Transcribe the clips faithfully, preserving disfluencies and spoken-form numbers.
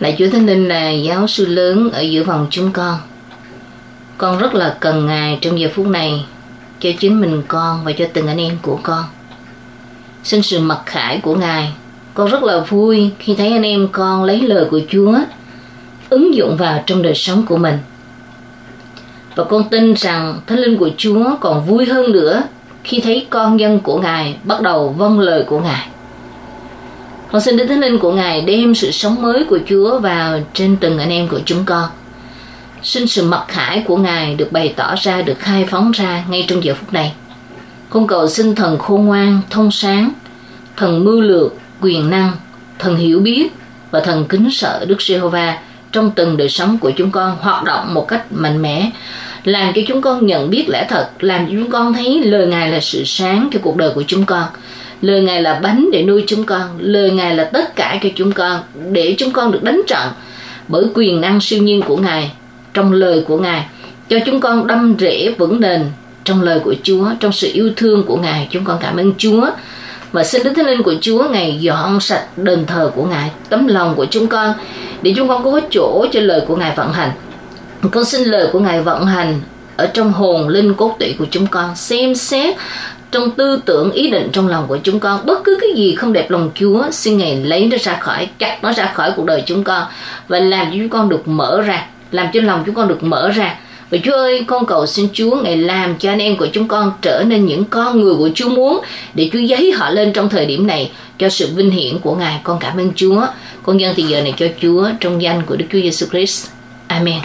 Lạy Chúa Thánh Linh là giáo sư lớn ở giữa vòng chúng con. Con rất là cần Ngài trong giờ phút này cho chính mình con và cho từng anh em của con. Xin sự mặc khải của Ngài. Con rất là vui khi thấy anh em con lấy lời của Chúa ứng dụng vào trong đời sống của mình. Và con tin rằng Thánh Linh của Chúa còn vui hơn nữa khi thấy con dân của Ngài bắt đầu vâng lời của Ngài. Con xin Đức Thánh Linh của Ngài đem sự sống mới của Chúa vào trên từng anh em của chúng con. Xin sự mặc khải của Ngài được bày tỏ ra, được khai phóng ra ngay trong giờ phút này. Con cầu xin thần khôn ngoan, thông sáng, thần mưu lược, quyền năng, thần hiểu biết và thần kính sợ Đức Giê-hô-va trong từng đời sống của chúng con hoạt động một cách mạnh mẽ, làm cho chúng con nhận biết lẽ thật, làm cho chúng con thấy lời Ngài là sự sáng cho cuộc đời của chúng con. Lời Ngài là bánh để nuôi chúng con, lời Ngài là tất cả cho chúng con, để chúng con được đánh trận bởi quyền năng siêu nhiên của Ngài, trong lời của Ngài, cho chúng con đâm rễ vững nền trong lời của Chúa, trong sự yêu thương của Ngài. Chúng con cảm ơn Chúa và xin Đức Thánh Linh của Chúa Ngài dọn sạch đền thờ của Ngài, tấm lòng của chúng con, để chúng con có chỗ cho lời của Ngài vận hành. Con xin lời của Ngài vận hành ở trong hồn linh cốt tủy của chúng con, xem xét trong tư tưởng ý định trong lòng của chúng con. Bất cứ cái gì không đẹp lòng Chúa, xin Ngài lấy nó ra khỏi, cắt nó ra khỏi cuộc đời chúng con và làm cho chúng con được mở ra, làm cho lòng chúng con được mở ra. Và Chúa ơi, con cầu xin Chúa Ngài làm cho anh em của chúng con trở nên những con người của Chúa muốn, để Chúa giấy họ lên trong thời điểm này cho sự vinh hiển của Ngài. Con cảm ơn Chúa. Con dâng thì giờ này cho Chúa trong danh của Đức Chúa Giêsu Christ. Amen.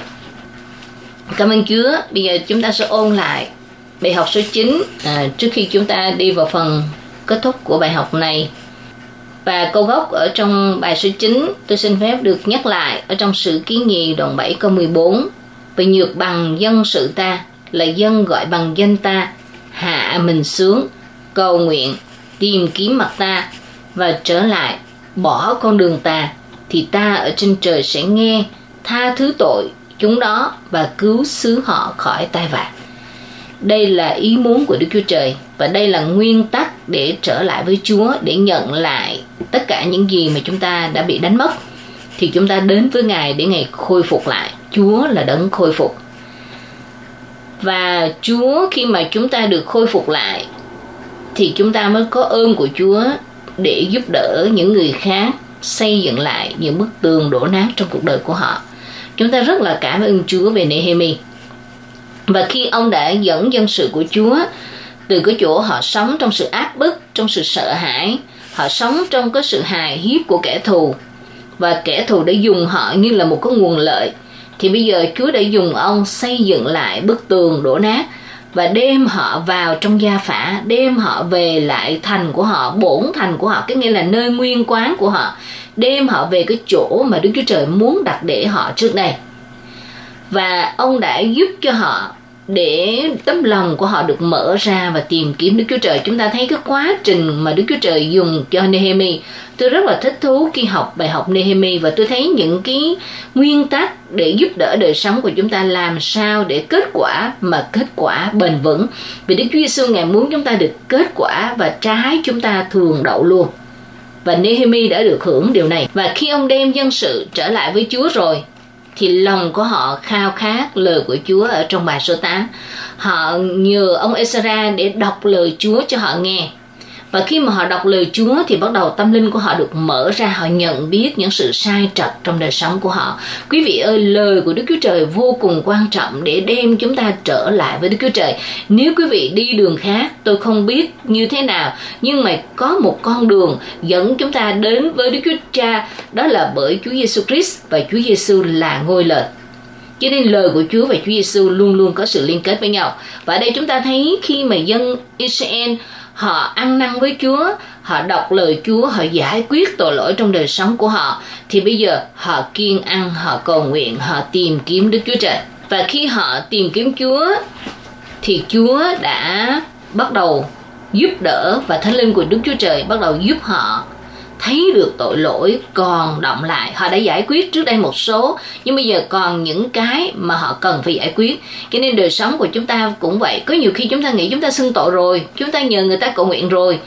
Cảm ơn Chúa. Bây giờ chúng ta sẽ ôn lại bài học số chín à, trước khi chúng ta đi vào phần kết thúc của bài học này. Và câu gốc ở trong bài số chín tôi xin phép được nhắc lại ở trong Sử Ký Nhì đoạn bảy câu mười bốn. Vì nhược bằng dân sự ta, là dân gọi bằng danh ta, hạ mình xuống, cầu nguyện, tìm kiếm mặt ta và trở lại, bỏ con đường tà, thì ta ở trên trời sẽ nghe, tha thứ tội chúng đó và cứu xứ họ khỏi tai vạ. Đây là ý muốn của Đức Chúa Trời, và đây là nguyên tắc để trở lại với Chúa, để nhận lại tất cả những gì mà chúng ta đã bị đánh mất. Thì chúng ta đến với Ngài để Ngài khôi phục lại. Chúa là đấng khôi phục. Và Chúa khi mà chúng ta được khôi phục lại thì chúng ta mới có ơn của Chúa để giúp đỡ những người khác xây dựng lại những bức tường đổ nát trong cuộc đời của họ. Chúng ta rất là cảm ơn Chúa về Nehemi. Và khi ông đã dẫn dân sự của Chúa từ cái chỗ họ sống trong sự áp bức, trong sự sợ hãi, họ sống trong cái sự hài hiếp của kẻ thù, và kẻ thù đã dùng họ như là một cái nguồn lợi, thì bây giờ Chúa đã dùng ông xây dựng lại bức tường đổ nát và đem họ vào trong gia phả, đem họ về lại thành của họ, bổn thành của họ, cái nghĩa là nơi nguyên quán của họ, đem họ về cái chỗ mà Đức Chúa Trời muốn đặt để họ trước đây. Và ông đã giúp cho họ để tấm lòng của họ được mở ra và tìm kiếm Đức Chúa Trời. Chúng ta thấy cái quá trình mà Đức Chúa Trời dùng cho Nehemi. Tôi rất là thích thú khi học bài học Nehemi, và tôi thấy những cái nguyên tắc để giúp đỡ đời sống của chúng ta làm sao để kết quả mà kết quả bền vững. Vì Đức Chúa Giêsu Ngài muốn chúng ta được kết quả và trái chúng ta thường đậu luôn. Và Nehemi đã được hưởng điều này. Và khi ông đem dân sự trở lại với Chúa rồi, thì lòng của họ khao khát lời của Chúa ở trong bài số tám. Họ nhờ ông Ê-sa-ra để đọc lời Chúa cho họ nghe. Và khi mà họ đọc lời Chúa thì bắt đầu tâm linh của họ được mở ra, họ nhận biết những sự sai trật trong đời sống của họ. Quý vị ơi, lời của Đức Chúa Trời vô cùng quan trọng để đem chúng ta trở lại với Đức Chúa Trời. Nếu quý vị đi đường khác, tôi không biết như thế nào, nhưng mà có một con đường dẫn chúng ta đến với Đức Chúa Cha, đó là bởi Chúa Giêsu Christ, và Chúa Giêsu là ngôi lời. Cho nên lời của Chúa và Chúa Giêsu luôn luôn có sự liên kết với nhau. Và ở đây chúng ta thấy khi mà dân Israel họ ăn năn với Chúa, họ đọc lời Chúa, họ giải quyết tội lỗi trong đời sống của họ, thì bây giờ họ kiêng ăn, họ cầu nguyện, họ tìm kiếm Đức Chúa Trời. Và khi họ tìm kiếm Chúa thì Chúa đã bắt đầu giúp đỡ, và Thánh Linh của Đức Chúa Trời bắt đầu giúp họ thấy được tội lỗi còn đọng lại. Họ đã giải quyết trước đây một số, nhưng bây giờ còn những cái mà họ cần phải giải quyết. Cho nên đời sống của chúng ta cũng vậy. Có nhiều khi chúng ta nghĩ chúng ta xưng tội rồi, chúng ta nhờ người ta cầu nguyện rồi,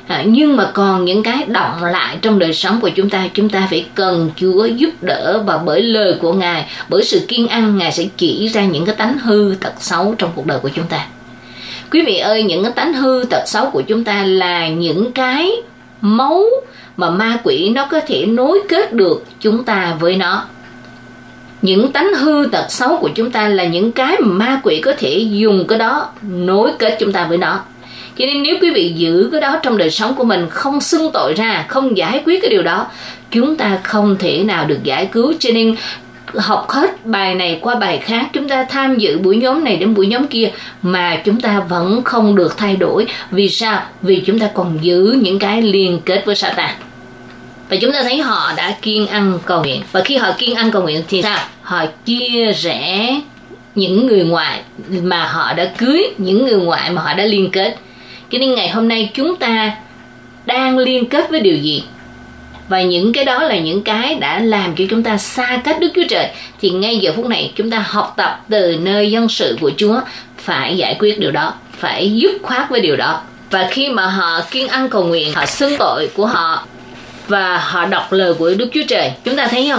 À, nhưng mà còn những cái động lại trong đời sống của chúng ta, chúng ta phải cần Chúa giúp đỡ, và bởi lời của Ngài, bởi sự kiêng ăn, Ngài sẽ chỉ ra những cái tánh hư tật xấu trong cuộc đời của chúng ta. Quý vị ơi, những cái tánh hư tật xấu của chúng ta là những cái mấu mà ma quỷ nó có thể nối kết được chúng ta với nó. Những tánh hư tật xấu của chúng ta là những cái mà ma quỷ có thể dùng cái đó nối kết chúng ta với nó. Cho nên nếu quý vị giữ cái đó trong đời sống của mình, không xưng tội ra, không giải quyết cái điều đó, chúng ta không thể nào được giải cứu. Cho nên học hết bài này qua bài khác, chúng ta tham dự buổi nhóm này đến buổi nhóm kia mà chúng ta vẫn không được thay đổi. Vì sao? Vì chúng ta còn giữ những cái liên kết với Sa-tan. Và chúng ta thấy họ đã kiêng ăn cầu nguyện. Và khi họ kiêng ăn cầu nguyện thì sao? Họ chia rẽ những người ngoại mà họ đã cưới, những người ngoại mà họ đã liên kết. Cho nên ngày hôm nay chúng ta đang liên kết với điều gì? Và những cái đó là những cái đã làm cho chúng ta xa cách Đức Chúa Trời. Thì ngay giờ phút này chúng ta học tập từ nơi dân sự của Chúa, phải giải quyết điều đó, phải dứt khoát với điều đó. Và khi mà họ kiêng ăn cầu nguyện, họ xưng tội của họ và họ đọc lời của Đức Chúa Trời, chúng ta thấy không?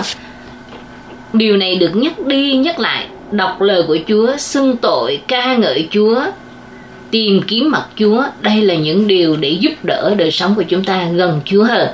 Điều này được nhắc đi nhắc lại. Đọc lời của Chúa, xưng tội, ca ngợi Chúa, tìm kiếm mặt Chúa, đây là những điều để giúp đỡ đời sống của chúng ta gần Chúa hơn.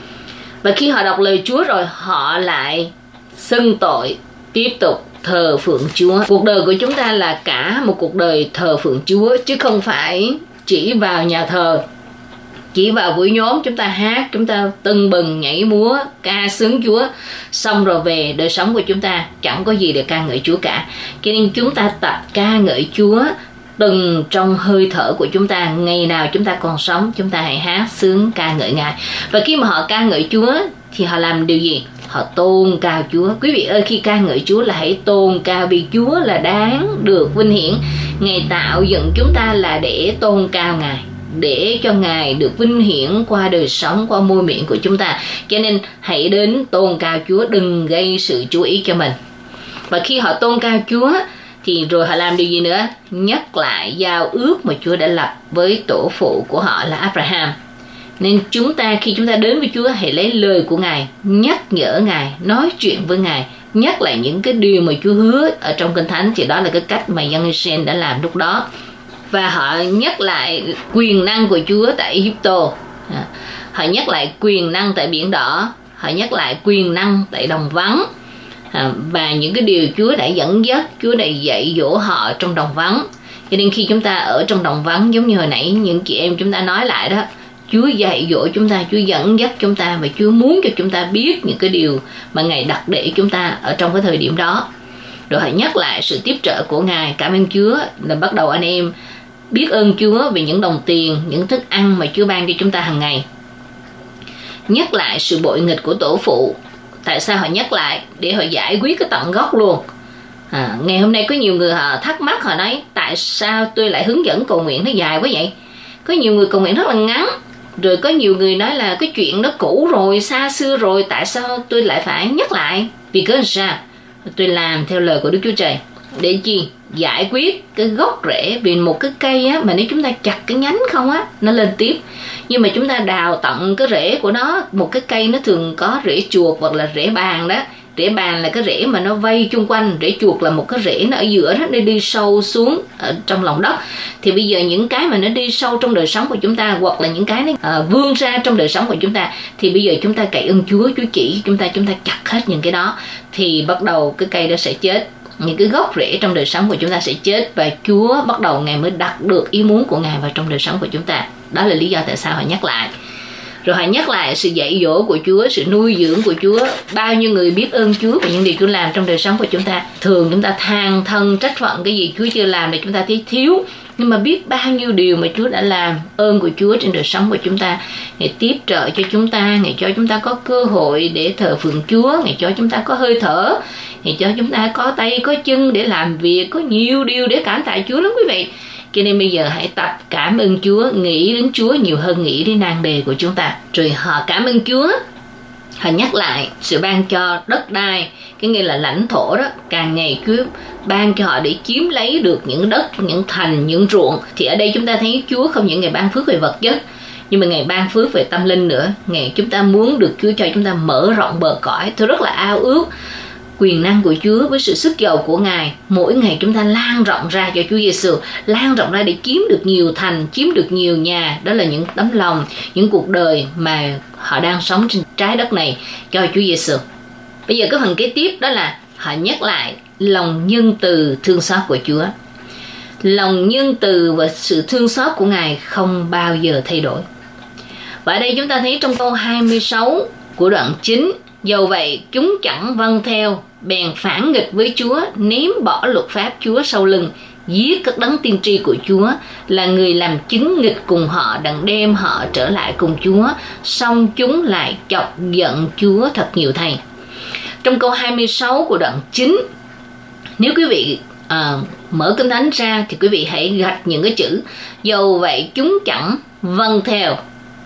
Và khi họ đọc lời Chúa rồi, họ lại xưng tội, tiếp tục thờ phượng Chúa. Cuộc đời của chúng ta là cả một cuộc đời thờ phượng Chúa, chứ không phải chỉ vào nhà thờ, chỉ vào buổi nhóm chúng ta hát, chúng ta tưng bừng nhảy múa, ca sướng Chúa, xong rồi về đời sống của chúng ta chẳng có gì để ca ngợi Chúa cả. Cho nên chúng ta tập ca ngợi Chúa từng trong hơi thở của chúng ta. Ngày nào chúng ta còn sống, chúng ta hãy hát sướng ca ngợi Ngài. Và khi mà họ ca ngợi Chúa thì họ làm điều gì? Họ tôn cao Chúa. Quý vị ơi, khi ca ngợi Chúa là hãy tôn cao, vì Chúa là đáng được vinh hiển. Ngài tạo dựng chúng ta là để tôn cao Ngài, để cho Ngài được vinh hiển qua đời sống, qua môi miệng của chúng ta. Cho nên hãy đến tôn cao Chúa, đừng gây sự chú ý cho mình. Và khi họ tôn cao Chúa thì rồi họ làm điều gì nữa? Nhắc lại giao ước mà Chúa đã lập với tổ phụ của họ là Abraham. Nên chúng ta, khi chúng ta đến với Chúa, hãy lấy lời của Ngài, nhắc nhở Ngài, nói chuyện với Ngài, nhắc lại những cái điều mà Chúa hứa ở trong Kinh Thánh. Thì đó là cái cách mà dân Israel đã làm lúc đó. Và họ nhắc lại quyền năng của Chúa tại Egypto, họ nhắc lại quyền năng tại Biển Đỏ, họ nhắc lại quyền năng tại đồng vắng, và những cái điều Chúa đã dẫn dắt, Chúa đã dạy dỗ họ trong đồng vắng. Cho nên khi chúng ta ở trong đồng vắng, giống như hồi nãy những chị em chúng ta nói lại đó, Chúa dạy dỗ chúng ta, Chúa dẫn dắt chúng ta, và Chúa muốn cho chúng ta biết những cái điều mà Ngài đặt để chúng ta ở trong cái thời điểm đó. Rồi hãy nhắc lại sự tiếp trợ của Ngài. Cảm ơn Chúa, là bắt đầu anh em biết ơn Chúa vì những đồng tiền, những thức ăn mà Chúa ban cho chúng ta hàng ngày. Nhắc lại sự bội nghịch của tổ phụ. Tại sao họ nhắc lại? Để họ giải quyết cái tận gốc luôn. À, ngày hôm nay có nhiều người họ thắc mắc, họ nói tại sao tôi lại hướng dẫn cầu nguyện nó dài quá vậy? Có nhiều người cầu nguyện rất là ngắn. Rồi có nhiều người nói là cái chuyện nó cũ rồi, xa xưa rồi, tại sao tôi lại phải nhắc lại? Vì cớ sao? Tôi làm theo lời của Đức Chúa Trời. Để chi? Giải quyết cái gốc rễ. Vì một cái cây á, mà nếu chúng ta chặt cái nhánh không á, nó lên tiếp. Nhưng mà chúng ta đào tận cái rễ của nó. Một cái cây nó thường có rễ chuột hoặc là rễ bàn đó. Rễ bàn là cái rễ mà nó vây chung quanh. Rễ chuột là một cái rễ nó ở giữa đó, nó đi sâu xuống ở trong lòng đất. Thì bây giờ những cái mà nó đi sâu trong đời sống của chúng ta, hoặc là những cái nó à, vươn ra trong đời sống của chúng ta, thì bây giờ chúng ta cậy ơn Chúa, Chúa chỉ chúng ta, chúng ta chặt hết những cái đó. Thì bắt đầu cái cây đó sẽ chết. Những cái gốc rễ trong đời sống của chúng ta sẽ chết, và Chúa bắt đầu Ngài mới đặt được ý muốn của Ngài vào trong đời sống của chúng ta. Đó là lý do tại sao họ nhắc lại. Rồi họ nhắc lại sự dạy dỗ của Chúa, sự nuôi dưỡng của Chúa. Bao nhiêu người biết ơn Chúa và những điều Chúa làm trong đời sống của chúng ta. Thường chúng ta than thân trách phận cái gì Chúa chưa làm để chúng ta thấy thiếu. Nhưng mà biết bao nhiêu điều mà Chúa đã làm, ơn của Chúa trên đời sống của chúng ta. Ngài tiếp trợ cho chúng ta, Ngài cho chúng ta có cơ hội để thờ phượng Chúa, Ngài cho chúng ta có hơi thở, Ngài cho chúng ta có tay, có chân để làm việc, có nhiều điều để cảm tạ Chúa lắm quý vị. Cho nên bây giờ hãy tập cảm ơn Chúa, nghĩ đến Chúa nhiều hơn nghĩ đến nan đề của chúng ta. Rồi họ cảm ơn Chúa, họ nhắc lại sự ban cho đất đai, cái nghĩa là lãnh thổ đó, càng ngày Chúa ban cho họ để chiếm lấy được những đất, những thành, những ruộng. Thì ở đây chúng ta thấy Chúa không những ngày ban phước về vật chất, Nhưng mà Ngài ban phước về tâm linh nữa. Ngài chúng ta muốn được Chúa cho chúng ta mở rộng bờ cõi. Tôi rất là ao ước quyền năng của Chúa với sự sức giàu của Ngài. Mỗi ngày chúng ta lan rộng ra cho Chúa Giêsu, lan rộng ra để kiếm được nhiều thành, chiếm được nhiều nhà. Đó là những tấm lòng, những cuộc đời mà họ đang sống trên trái đất này cho Chúa Giêsu. Bây giờ cái phần kế tiếp đó là họ nhắc lại lòng nhân từ thương xót của Chúa. Lòng nhân từ và sự thương xót của Ngài không bao giờ thay đổi. Và ở đây chúng ta thấy trong câu hai mươi sáu của đoạn chín, dầu vậy chúng chẳng vâng theo, bèn phản nghịch với Chúa, ném bỏ luật pháp Chúa sau lưng, giết các đấng tiên tri của Chúa, là người làm chứng nghịch cùng họ, đặng đem họ trở lại cùng Chúa, xong chúng lại chọc giận Chúa thật nhiều thầy. Trong câu hai mươi sáu của đoạn chín, nếu quý vị à, mở Kinh Thánh ra thì quý vị hãy gạch những cái chữ dầu vậy chúng chẳng vâng theo.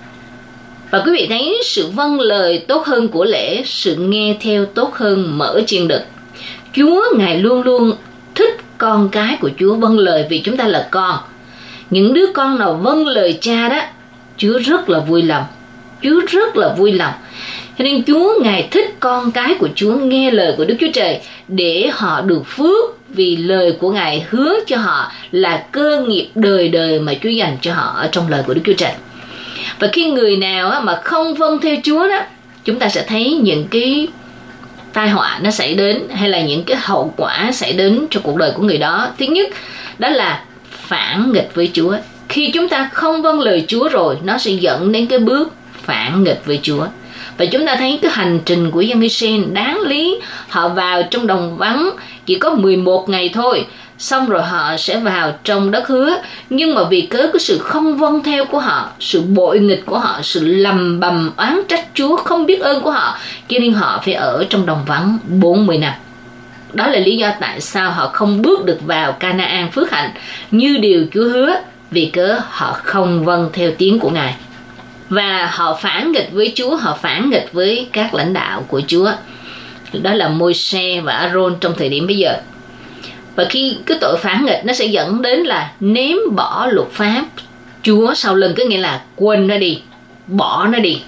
Và quý vị thấy sự vâng lời tốt hơn của lễ, sự nghe theo tốt hơn mở chiên đực. Chúa Ngài luôn luôn thích con cái của Chúa vâng lời vì chúng ta là con. Những đứa con nào vâng lời cha đó, Chúa rất là vui lòng. Chúa rất là vui lòng. Cho nên Chúa Ngài thích con cái của Chúa nghe lời của Đức Chúa Trời để họ được phước, vì lời của Ngài hứa cho họ là cơ nghiệp đời đời mà Chúa dành cho họ ở trong lời của Đức Chúa Trời. Và khi người nào mà không vâng theo Chúa đó, chúng ta sẽ thấy những cái tai họa nó xảy đến, hay là những cái hậu quả xảy đến cho cuộc đời của người đó. Thứ nhất, đó là phản nghịch với Chúa. Khi chúng ta không vâng lời Chúa rồi, nó sẽ dẫn đến cái bước phản nghịch với Chúa. Và chúng ta thấy cái hành trình của dân Israel đáng lý, họ vào trong đồng vắng chỉ có mười một ngày thôi, xong rồi họ sẽ vào trong đất hứa. Nhưng mà vì cớ cái sự không vâng theo của họ, sự bội nghịch của họ, sự lầm bầm oán trách Chúa, không biết ơn của họ, cho nên họ phải ở trong đồng vắng bốn mươi năm. Đó là lý do tại sao họ không bước được vào Ca-na-an phước hạnh như điều Chúa hứa, vì cớ họ không vâng theo tiếng của Ngài. Và họ phản nghịch với Chúa, họ phản nghịch với các lãnh đạo của Chúa. Đó là Môi-se và A-rôn trong thời điểm bây giờ. Và khi cái tội phản nghịch nó sẽ dẫn đến là ném bỏ luật pháp Chúa sau lưng, có nghĩa là quên nó đi, bỏ nó đi.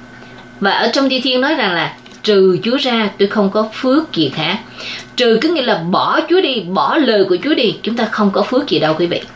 Và ở trong Thi Thiên nói rằng là trừ Chúa ra tôi không có phước gì khác. Trừ có nghĩa là bỏ Chúa đi, bỏ lời của Chúa đi, chúng ta không có phước gì đâu quý vị.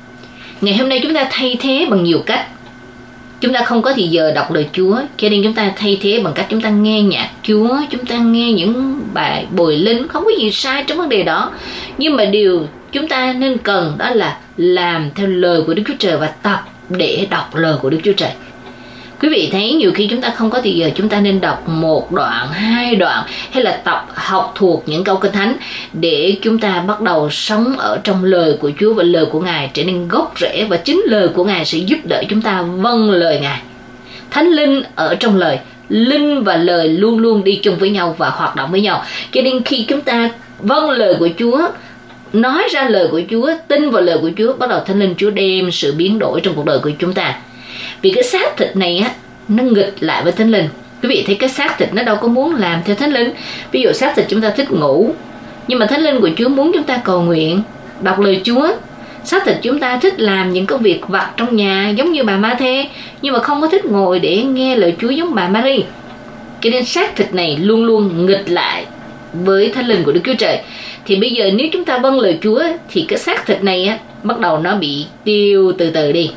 Ngày hôm nay chúng ta thay thế bằng nhiều cách. Chúng ta không có thì giờ đọc lời Chúa, cho nên chúng ta thay thế bằng cách chúng ta nghe nhạc Chúa, chúng ta nghe những bài bồi linh, không có gì sai trong vấn đề đó. Nhưng mà điều chúng ta nên cần đó là làm theo lời của Đức Chúa Trời và tập để đọc lời của Đức Chúa Trời. Quý vị thấy nhiều khi chúng ta không có thì giờ, chúng ta nên đọc một đoạn, hai đoạn, hay là tập học thuộc những câu Kinh Thánh để chúng ta bắt đầu sống ở trong lời của Chúa, và lời của Ngài trở nên gốc rễ, và chính lời của Ngài sẽ giúp đỡ chúng ta vâng lời Ngài. Thánh Linh ở trong lời, linh và lời luôn luôn đi chung với nhau và hoạt động với nhau. Cho nên khi chúng ta vâng lời của Chúa, nói ra lời của Chúa, tin vào lời của Chúa, bắt đầu Thánh Linh Chúa đem sự biến đổi trong cuộc đời của chúng ta. Vì cái xác thịt này á, nó nghịch lại với Thánh Linh. Quý vị thấy cái xác thịt nó đâu có muốn làm theo Thánh Linh. Ví dụ xác thịt chúng ta thích ngủ, nhưng mà Thánh Linh của Chúa muốn chúng ta cầu nguyện, đọc lời Chúa. Xác thịt chúng ta thích làm những công việc vặt trong nhà giống như bà Ma-thê, nhưng mà không có thích ngồi để nghe lời Chúa giống bà Ma-ri. Cho nên xác thịt này luôn luôn nghịch lại với Thánh Linh của Đức Chúa Trời. Thì bây giờ nếu chúng ta vâng lời Chúa thì cái xác thịt này á, bắt đầu nó bị tiêu từ từ đi,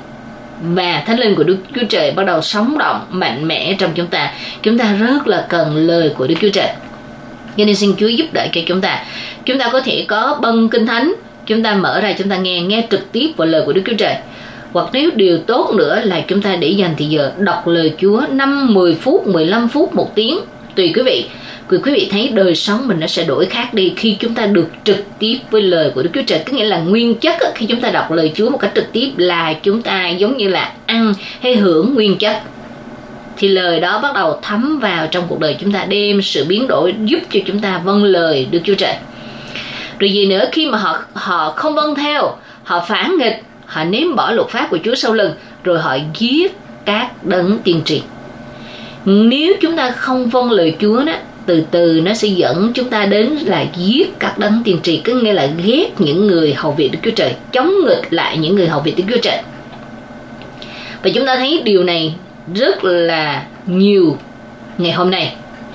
và Thánh Linh của Đức Chúa Trời bắt đầu sống động mạnh mẽ trong chúng ta. Chúng ta rất là cần lời của Đức Chúa Trời, cho nên xin Chúa giúp đỡ cho chúng ta. Chúng ta có thể có băng Kinh Thánh, chúng ta mở ra chúng ta nghe nghe trực tiếp vào lời của Đức Chúa Trời. Hoặc nếu điều tốt nữa là chúng ta để dành thì giờ đọc lời Chúa năm, mười phút, mười lăm phút, một tiếng, tùy quý vị. Quý vị thấy đời sống mình nó sẽ đổi khác đi khi chúng ta được trực tiếp với lời của Đức Chúa Trời. Có nghĩa là nguyên chất khi chúng ta đọc lời Chúa một cách trực tiếp là chúng ta giống như là ăn hay hưởng nguyên chất. Thì lời đó bắt đầu thấm vào trong cuộc đời chúng ta, đem sự biến đổi, giúp cho chúng ta vâng lời Đức Chúa Trời. Rồi gì nữa, khi mà họ họ không vâng theo, họ phản nghịch, họ ném bỏ luật pháp của Chúa sau lưng, rồi họ giết các đấng tiên tri. Nếu chúng ta không vâng lời Chúa đó, từ từ nó sẽ dẫn chúng ta đến là giết các đấng tiên tri, có nghĩa là ghét những người hầu việc Đức Chúa Trời, chống nghịch lại những người hầu việc Đức Chúa Trời. Và chúng ta thấy điều này rất là nhiều ngày hôm nay.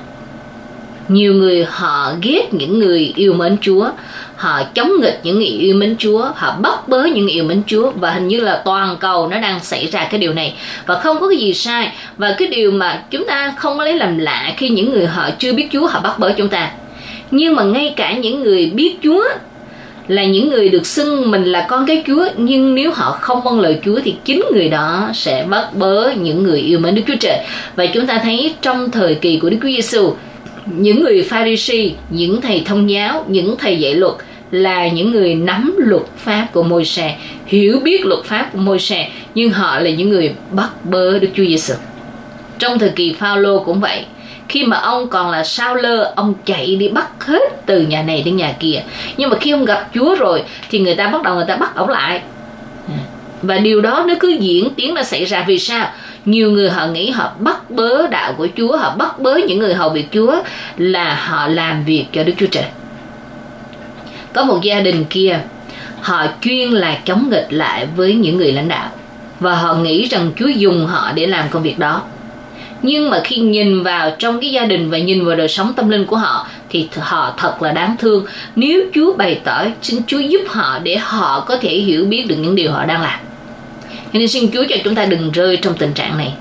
Nhiều người họ ghét những người yêu mến Chúa, họ chống nghịch những người yêu mến Chúa, họ bóc bớ những người yêu mến Chúa, và hình như là toàn cầu nó đang xảy ra cái điều này và không có cái gì sai. Và cái điều mà chúng ta không có lấy làm lạ khi những người họ chưa biết Chúa họ bắt bớ chúng ta. Nhưng mà ngay cả những người biết Chúa, là những người được xưng mình là con cái Chúa, nhưng nếu họ không vâng lời Chúa thì chính người đó sẽ bắt bớ những người yêu mến Đức Chúa Trời. Và chúng ta thấy trong thời kỳ của Đức Chúa Giêsu, những người Pha-ri-si, những thầy thông giáo, những thầy dạy luật là những người nắm luật pháp của Môi-se, hiểu biết luật pháp của Môi-se, nhưng họ là những người bắt bớ Đức Chúa Giêsu. Trong thời kỳ Phao-lô cũng vậy. Khi mà ông còn là Sao-lơ, ông chạy đi bắt hết từ nhà này đến nhà kia. Nhưng mà khi ông gặp Chúa rồi thì người ta bắt đầu người ta bắt ông lại. Và điều đó nó cứ diễn tiến nó xảy ra. Vì sao? Nhiều người họ nghĩ họ bắt bớ đạo của Chúa, họ bắt bớ những người hầu việc Chúa là họ làm việc cho Đức Chúa Trời. Có một gia đình kia, họ chuyên là chống nghịch lại với những người lãnh đạo, và họ nghĩ rằng Chúa dùng họ để làm công việc đó. Nhưng mà khi nhìn vào trong cái gia đình và nhìn vào đời sống tâm linh của họ thì họ thật là đáng thương. Nếu Chúa bày tỏ, xin Chúa giúp họ để họ có thể hiểu biết được những điều họ đang làm. Cho nên xin Chúa cho chúng ta đừng rơi trong tình trạng này.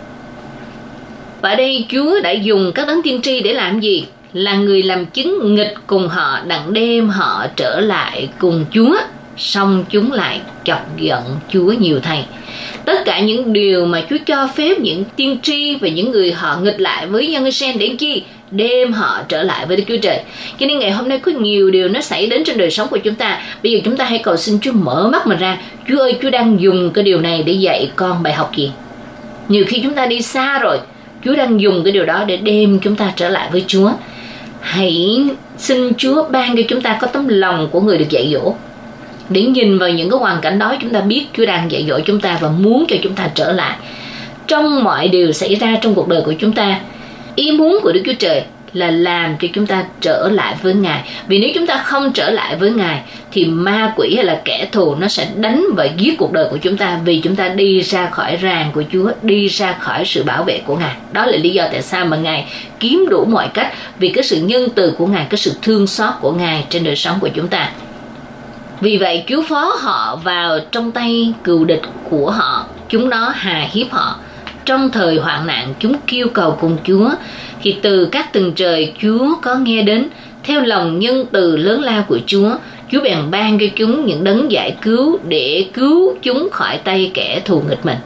Và ở đây Chúa đã dùng các đấng tiên tri để làm gì? Là người làm chứng nghịch cùng họ, đặng đem họ trở lại cùng Chúa, xong chúng lại chọc giận Chúa nhiều thay. Tất cả những điều mà Chúa cho phép những tiên tri và những người họ nghịch lại với dân Israel để chi? Đem họ trở lại với Đức Chúa Trời. Cho nên ngày hôm nay có nhiều điều nó xảy đến trên đời sống của chúng ta. Bây giờ chúng ta hãy cầu xin Chúa mở mắt mình ra. Chúa ơi, Chúa đang dùng cái điều này để dạy con bài học gì? Nhiều khi chúng ta đi xa rồi, Chúa đang dùng cái điều đó để đem chúng ta trở lại với Chúa. Hãy xin Chúa ban cho chúng ta có tấm lòng của người được dạy dỗ, để nhìn vào những cái hoàn cảnh đó chúng ta biết Chúa đang dạy dỗ chúng ta và muốn cho chúng ta trở lại. Trong mọi điều xảy ra trong cuộc đời của chúng ta, ý muốn của Đức Chúa Trời là làm cho chúng ta trở lại với Ngài. Vì nếu chúng ta không trở lại với Ngài thì ma quỷ hay là kẻ thù nó sẽ đánh và giết cuộc đời của chúng ta, vì chúng ta đi ra khỏi ràng của Chúa, đi ra khỏi sự bảo vệ của Ngài. Đó là lý do tại sao mà Ngài kiếm đủ mọi cách, vì cái sự nhân từ của Ngài, cái sự thương xót của Ngài trên đời sống của chúng ta. Vì vậy Chúa phó họ vào trong tay cừu địch của họ, chúng nó hà hiếp họ. Trong thời hoạn nạn chúng kêu cầu cùng Chúa, thì từ các tầng trời Chúa có nghe đến. Theo lòng nhân từ lớn lao của Chúa, Chúa bèn ban cho chúng những đấng giải cứu để cứu chúng khỏi tay kẻ thù nghịch mình.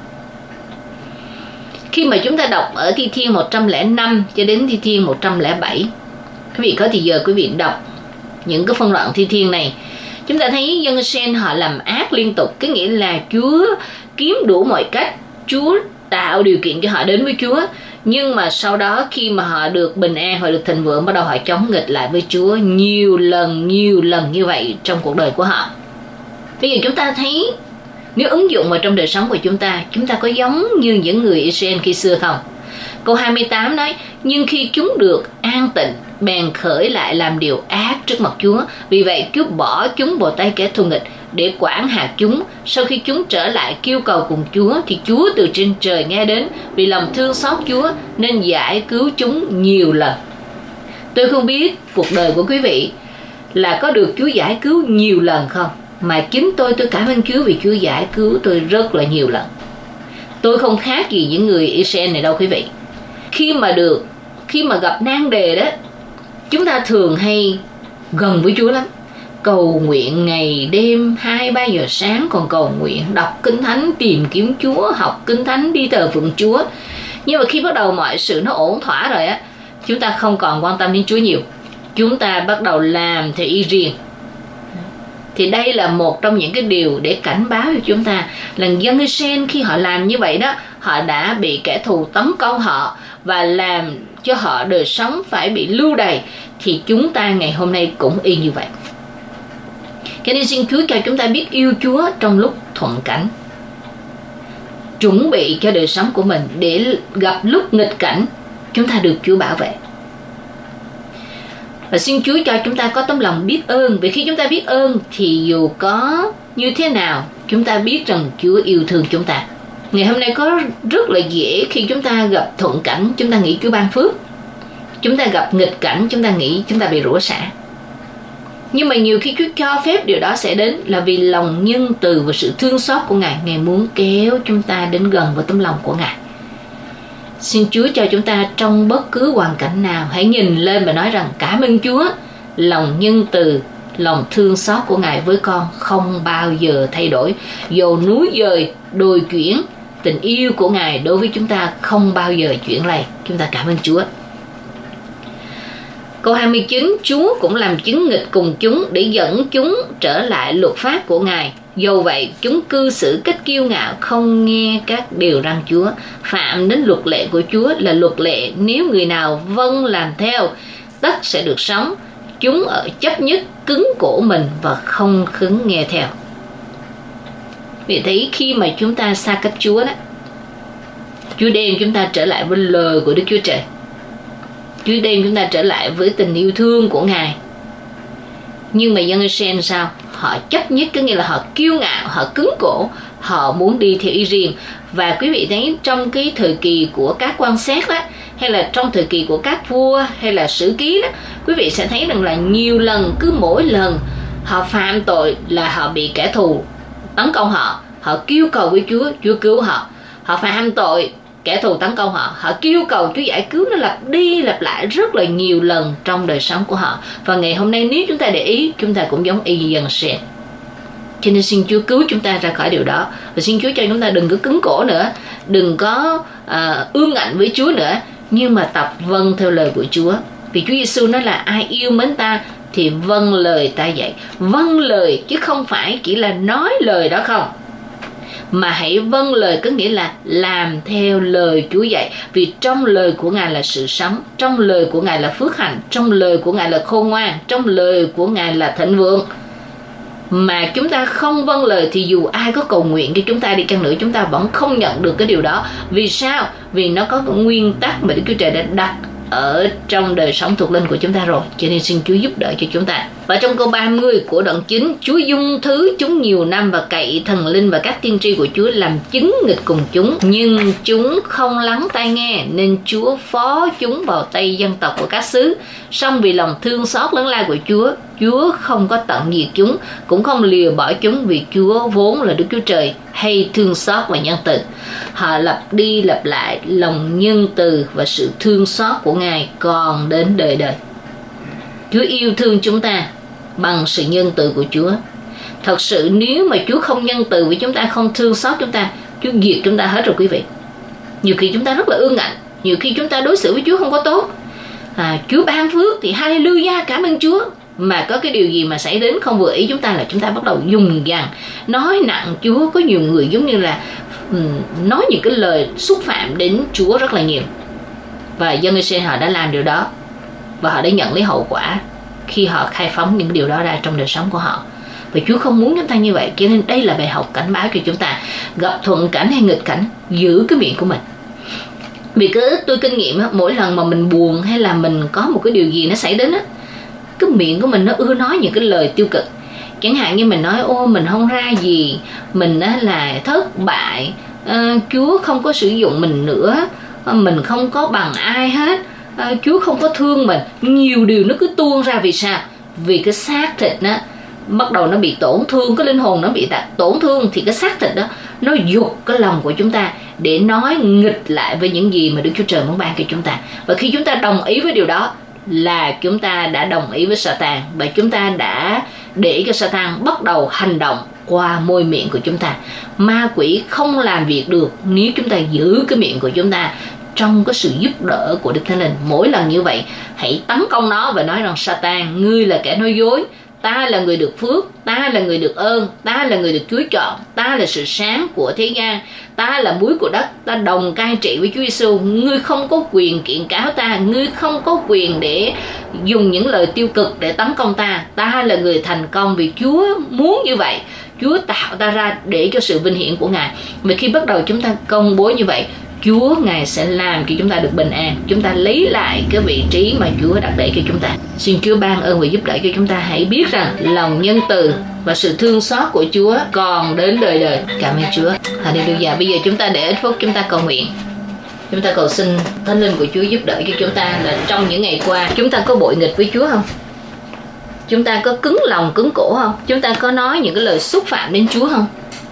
Khi mà chúng ta đọc ở Thi Thiên một trăm lẻ năm cho đến Thi Thiên một trăm lẻ bảy, quý vị có thì giờ quý vị đọc những cái phân đoạn Thi Thiên này, chúng ta thấy dân Israel họ làm ác liên tục. Cái nghĩa là Chúa kiếm đủ mọi cách, Chúa tạo điều kiện cho họ đến với Chúa. Nhưng mà sau đó khi mà họ được bình an, họ được thịnh vượng, bắt đầu họ chống nghịch lại với Chúa nhiều lần, nhiều lần như vậy trong cuộc đời của họ. Bây giờ chúng ta thấy, nếu ứng dụng vào trong đời sống của chúng ta, chúng ta có giống như những người Israel khi xưa không? Câu hai mươi tám nói, nhưng khi chúng được an tịnh, bèn khởi lại làm điều ác trước mặt Chúa. Vì vậy Chúa bỏ chúng vào tay kẻ thù nghịch để quản hạt chúng. Sau khi chúng trở lại kêu cầu cùng Chúa, thì Chúa từ trên trời nghe đến, vì lòng thương xót Chúa nên giải cứu chúng nhiều lần. Tôi không biết cuộc đời của quý vị là có được Chúa giải cứu nhiều lần không, mà chính tôi tôi cảm ơn Chúa vì Chúa giải cứu tôi rất là nhiều lần. Tôi không khác gì những người Israel này đâu quý vị. Khi mà được, khi mà gặp nan đề đó, chúng ta thường hay gần với Chúa lắm, cầu nguyện ngày đêm hai ba giờ sáng còn cầu nguyện, đọc kinh thánh, tìm kiếm Chúa, học kinh thánh, đi thờ phượng Chúa. Nhưng mà khi bắt đầu mọi sự nó ổn thỏa rồi á, chúng ta không còn quan tâm đến Chúa nhiều, chúng ta bắt đầu làm theo ý riêng. Thì đây là một trong những cái điều để cảnh báo cho chúng ta là dân Israel khi họ làm như vậy đó, họ đã bị kẻ thù tấn công họ và làm cho họ đời sống phải bị lưu đày. Thì chúng ta ngày hôm nay cũng y như vậy. Cho nên xin Chúa cho chúng ta biết yêu Chúa trong lúc thuận cảnh, chuẩn bị cho đời sống của mình để gặp lúc nghịch cảnh chúng ta được Chúa bảo vệ. Và xin Chúa cho chúng ta có tấm lòng biết ơn, vì khi chúng ta biết ơn thì dù có như thế nào chúng ta biết rằng Chúa yêu thương chúng ta. Ngày hôm nay có rất là dễ khi chúng ta gặp thuận cảnh, chúng ta nghĩ Chúa ban phước. Chúng ta gặp nghịch cảnh, chúng ta nghĩ chúng ta bị rủa xả. Nhưng mà nhiều khi Chúa cho phép điều đó sẽ đến là vì lòng nhân từ và sự thương xót của Ngài. Ngài muốn kéo chúng ta đến gần với tấm lòng của Ngài. Xin Chúa cho chúng ta trong bất cứ hoàn cảnh nào hãy nhìn lên và nói rằng cảm ơn Chúa, lòng nhân từ, lòng thương xót của Ngài với con không bao giờ thay đổi. Dù núi dời, đồi chuyển, tình yêu của Ngài đối với chúng ta không bao giờ chuyển lầy. Chúng ta cảm ơn Chúa. Câu hai mươi chín, Chúa cũng làm chứng nghịch cùng chúng để dẫn chúng trở lại luật pháp của Ngài. Dầu vậy, chúng cư xử cách kiêu ngạo, không nghe các điều răn Chúa. Phạm đến luật lệ của Chúa là luật lệ, nếu người nào vâng làm theo, tất sẽ được sống. Chúng ở chấp nhất cứng cổ mình và không khứng nghe theo. Vì thấy khi mà chúng ta xa cách Chúa đó, Chúa đem chúng ta trở lại với lời của Đức Chúa Trời. Chúa đem chúng ta trở lại với tình yêu thương của Ngài. Nhưng mà dân Israel sao? Họ chấp nhất, có nghĩa là họ kiêu ngạo, họ cứng cổ, họ muốn đi theo ý riêng. Và quý vị thấy trong cái thời kỳ của các quan xét đó, hay là trong thời kỳ của các vua hay là sử ký đó, quý vị sẽ thấy rằng là nhiều lần, cứ mỗi lần họ phạm tội là họ bị kẻ thù tấn công họ. Họ kêu cầu với Chúa, Chúa cứu họ. Họ phạm tội, kẻ thù tấn công họ, họ kêu cầu Chúa giải cứu. Nó lặp đi lặp lại rất là nhiều lần trong đời sống của họ. Và ngày hôm nay nếu chúng ta để ý, chúng ta cũng giống y dân sẽ. Cho nên xin Chúa cứu chúng ta ra khỏi điều đó. Và xin Chúa cho chúng ta đừng có cứng cổ nữa, đừng có uh, ương ngạnh với Chúa nữa, nhưng mà tập vâng theo lời của Chúa. Vì Chúa Giêsu nói là ai yêu mến ta thì vâng lời ta dạy. Vâng lời chứ không phải chỉ là nói lời đó không, mà hãy vâng lời có nghĩa là làm theo lời Chúa dạy. Vì trong lời của Ngài là sự sống, trong lời của Ngài là phước hạnh, trong lời của Ngài là khôn ngoan, trong lời của Ngài là thịnh vượng. Mà chúng ta không vâng lời thì dù ai có cầu nguyện cho chúng ta đi chăng nữa, chúng ta vẫn không nhận được cái điều đó. Vì sao? Vì nó có cái nguyên tắc mà Đức Chúa Trời đã đặt ở trong đời sống thuộc linh của chúng ta rồi. Cho nên xin Chúa giúp đỡ cho chúng ta. Và trong câu ba mươi của đoạn chín, Chúa dung thứ chúng nhiều năm và cậy thần linh và các tiên tri của Chúa làm chứng nghịch cùng chúng, nhưng chúng không lắng tai nghe, nên Chúa phó chúng vào tay dân tộc của các xứ. Song vì lòng thương xót lớn lao của Chúa, Chúa không có tận diệt chúng, cũng không lìa bỏ chúng, vì Chúa vốn là Đức Chúa Trời hay thương xót và nhân từ. Họ lặp đi lặp lại lòng nhân từ và sự thương xót của Ngài còn đến đời đời. Chúa yêu thương chúng ta bằng sự nhân từ của Chúa. Thật sự nếu mà Chúa không nhân từ với chúng ta, không thương xót chúng ta, Chúa diệt chúng ta hết rồi quý vị. Nhiều khi chúng ta rất là ương ngạnh, nhiều khi chúng ta đối xử với Chúa không có tốt. À, Chúa ban phước thì hallelujah, cảm ơn Chúa. Mà có cái điều gì mà xảy đến không vừa ý chúng ta là chúng ta bắt đầu dùng dằn, nói nặng Chúa. Có nhiều người giống như là um, nói những cái lời xúc phạm đến Chúa rất là nhiều. Và dân Israel họ đã làm điều đó, và họ đã nhận lấy hậu quả khi họ khai phóng những điều đó ra trong đời sống của họ. Và Chúa không muốn chúng ta như vậy. Cho nên đây là bài học cảnh báo cho chúng ta. Gặp thuận cảnh hay nghịch cảnh, giữ cái miệng của mình. Vì cứ tôi kinh nghiệm á, mỗi lần mà mình buồn hay là mình có một cái điều gì nó xảy đến á, cái miệng của mình nó ưa nói những cái lời tiêu cực. Chẳng hạn như mình nói ô mình không ra gì, mình á là thất bại, à, Chúa không có sử dụng mình nữa, mình không có bằng ai hết, à, Chúa không có thương mình. Nhiều điều nó cứ tuôn ra. Vì sao? Vì cái xác thịt nó bắt đầu nó bị tổn thương, cái linh hồn nó bị tổn thương, thì cái xác thịt đó nó giục cái lòng của chúng ta để nói nghịch lại với những gì mà Đức Chúa Trời muốn ban cho chúng ta. Và khi chúng ta đồng ý với điều đó là chúng ta đã đồng ý với Satan, và chúng ta đã để cho Satan bắt đầu hành động qua môi miệng của chúng ta. Ma quỷ không làm việc được nếu chúng ta giữ cái miệng của chúng ta trong cái sự giúp đỡ của Đức Thánh Linh. Mỗi lần như vậy, hãy tấn công nó và nói rằng Satan, ngươi là kẻ nói dối, ta là người được phước, ta là người được ơn, ta là người được Chúa chọn, ta là sự sáng của thế gian, ta là muối của đất, ta đồng cai trị với Chúa Giêsu. Ngươi không có quyền kiện cáo ta, ngươi không có quyền để dùng những lời tiêu cực để tấn công ta. Ta là người thành công vì Chúa muốn như vậy. Chúa tạo ta ra để cho sự vinh hiển của Ngài. Và khi bắt đầu chúng ta công bố như vậy, Chúa Ngài sẽ làm cho chúng ta được bình an. Chúng ta lấy lại cái vị trí mà Chúa đặt để cho chúng ta. Xin Chúa ban ơn và giúp đỡ cho chúng ta hãy biết rằng lòng nhân từ và sự thương xót của Chúa còn đến đời đời. Cảm ơn Chúa. Hallelujah. Bây giờ chúng ta để ít phút chúng ta cầu nguyện. Chúng ta cầu xin Thánh Linh của Chúa giúp đỡ cho chúng ta là trong những ngày qua chúng ta có bội nghịch với Chúa không? Chúng ta có cứng lòng cứng cổ không? Chúng ta có nói những cái lời xúc phạm đến Chúa không?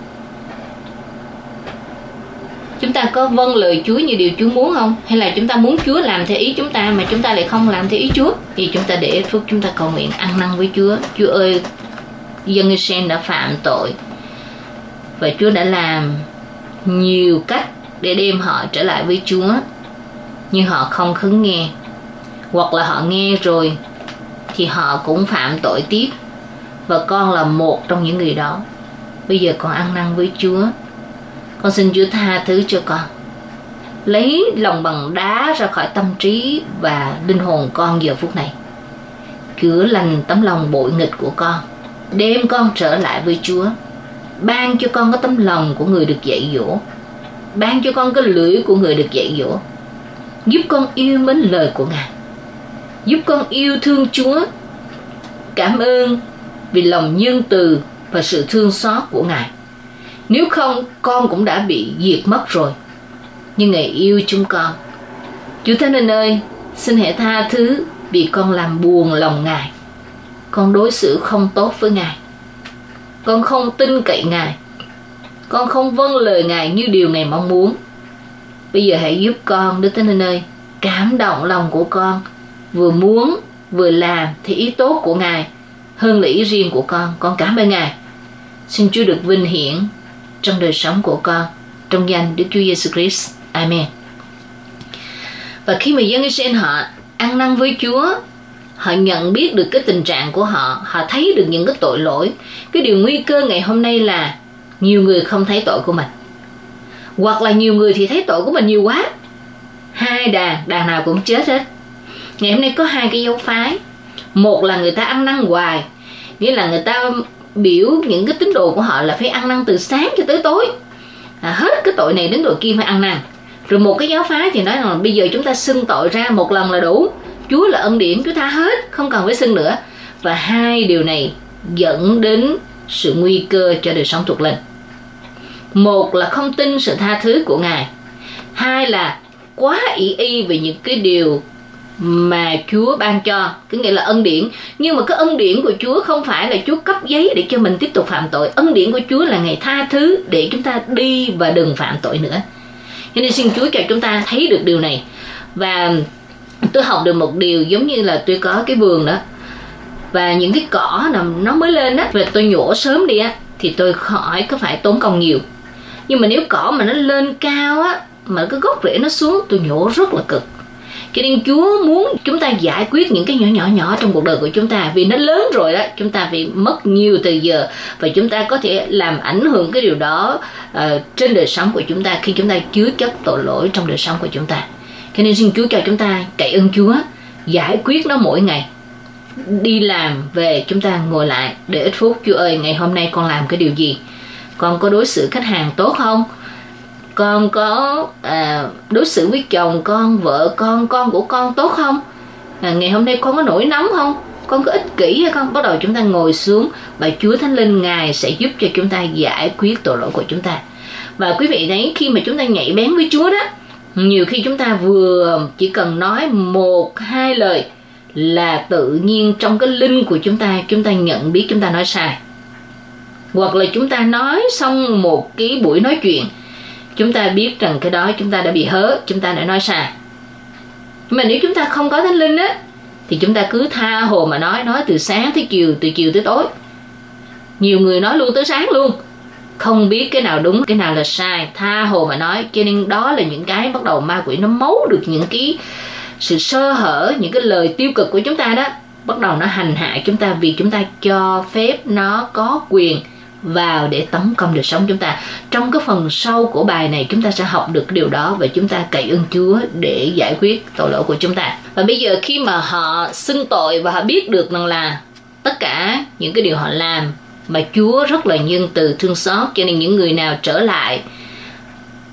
Chúng ta có vâng lời Chúa như điều Chúa muốn không? Hay là chúng ta muốn Chúa làm theo ý chúng ta mà chúng ta lại không làm theo ý Chúa? Thì chúng ta để ít phút chúng ta cầu nguyện ăn năn với Chúa. Chúa ơi, dân Israel đã phạm tội và Chúa đã làm nhiều cách để đem họ trở lại với Chúa, nhưng họ không khứng nghe, hoặc là họ nghe rồi thì họ cũng phạm tội tiếp, và con là một trong những người đó. Bây giờ con ăn năn với Chúa. Con xin Chúa tha thứ cho con, lấy lòng bằng đá ra khỏi tâm trí và linh hồn con giờ phút này, chữa lành tấm lòng bội nghịch của con, đem con trở lại với Chúa. Ban cho con có tấm lòng của người được dạy dỗ, ban cho con cái lưỡi của người được dạy dỗ, giúp con yêu mến lời của Ngài, giúp con yêu thương Chúa. Cảm ơn vì lòng nhân từ và sự thương xót của Ngài. Nếu không, con cũng đã bị diệt mất rồi. Nhưng Ngài yêu chúng con. Chúa Thánh Linh ơi, xin hãy tha thứ vì con làm buồn lòng Ngài. Con đối xử không tốt với Ngài. Con không tin cậy Ngài. Con không vâng lời Ngài như điều Ngài mong muốn. Bây giờ hãy giúp con, Đức Thánh Linh ơi, cảm động lòng của con, vừa muốn vừa làm thì ý tốt của Ngài hơn là ý riêng của con. Con cảm ơn Ngài. Xin Chúa được vinh hiển trong đời sống của con, trong danh Đức Chúa Giêsu Christ. Amen. Và khi mà dân Israel họ ăn năn với Chúa, họ nhận biết được cái tình trạng của họ, họ thấy được những cái tội lỗi. Cái điều nguy cơ ngày hôm nay là nhiều người không thấy tội của mình, hoặc là nhiều người thì thấy tội của mình nhiều quá, hai đàn, đàn nào cũng chết hết. Ngày hôm nay có hai cái dấu phái. Một là người ta ăn năn hoài, nghĩa là người ta biểu những cái tín đồ của họ là phải ăn năn từ sáng cho tới tối, à, hết cái tội này đến tội kia phải ăn năn. Rồi một cái giáo phái thì nói rằng bây giờ chúng ta xưng tội ra một lần là đủ, Chúa là ân điển, Chúa tha hết, không cần phải xưng nữa. Và hai điều này dẫn đến sự nguy cơ cho đời sống thuộc linh. Một là không tin sự tha thứ của Ngài, hai là quá ỷ y về những cái điều mà Chúa ban cho, cái nghĩa là ân điển. Nhưng mà cái ân điển của Chúa không phải là Chúa cấp giấy để cho mình tiếp tục phạm tội. Ân điển của Chúa là Ngài tha thứ để chúng ta đi và đừng phạm tội nữa. Cho nên xin Chúa cho chúng ta thấy được điều này. Và tôi học được một điều, giống như là tôi có cái vườn đó, và những cái cỏ nào nó mới lên á, và tôi nhổ sớm đi á, thì tôi khỏi có phải tốn công nhiều. Nhưng mà nếu cỏ mà nó lên cao á, mà cái gốc rễ nó xuống, tôi nhổ rất là cực. Cho nên Chúa muốn chúng ta giải quyết những cái nhỏ nhỏ nhỏ trong cuộc đời của chúng ta. Vì nó lớn rồi đó, chúng ta phải mất nhiều thời giờ, và chúng ta có thể làm ảnh hưởng cái điều đó uh, trên đời sống của chúng ta khi chúng ta chứa chất tội lỗi trong đời sống của chúng ta. Cho nên xin Chúa cho chúng ta cậy ơn Chúa, giải quyết nó mỗi ngày. Đi làm về chúng ta ngồi lại để ít phút. Chúa ơi, ngày hôm nay con làm cái điều gì? Con có đối xử khách hàng tốt không? Con có à, đối xử với chồng con, vợ con, con của con tốt không? À, ngày hôm nay con có nổi nóng không? Con có ích kỷ hay không? Bắt đầu chúng ta ngồi xuống và Chúa Thánh Linh Ngài sẽ giúp cho chúng ta giải quyết tội lỗi của chúng ta. Và quý vị thấy khi mà chúng ta nhạy bén với Chúa đó, nhiều khi chúng ta vừa chỉ cần nói một hai lời là tự nhiên trong cái linh của chúng ta, chúng ta nhận biết chúng ta nói sai. Hoặc là chúng ta nói xong một cái buổi nói chuyện, chúng ta biết rằng cái đó chúng ta đã bị hớ, chúng ta đã nói sai. Nhưng mà nếu chúng ta không có Thánh Linh á, thì chúng ta cứ tha hồ mà nói, nói từ sáng tới chiều, từ chiều tới tối. Nhiều người nói luôn tới sáng luôn, không biết cái nào đúng, cái nào là sai, tha hồ mà nói. Cho nên đó là những cái bắt đầu ma quỷ nó mấu được những cái sự sơ hở, những cái lời tiêu cực của chúng ta đó, bắt đầu nó hành hạ chúng ta vì chúng ta cho phép nó có quyền vào để tấn công đời sống chúng ta. Trong cái phần sau của bài này chúng ta sẽ học được điều đó, và chúng ta cậy ơn Chúa để giải quyết tội lỗi của chúng ta. Và bây giờ khi mà họ xưng tội và họ biết được rằng là tất cả những cái điều họ làm mà Chúa rất là nhân từ thương xót, cho nên những người nào trở lại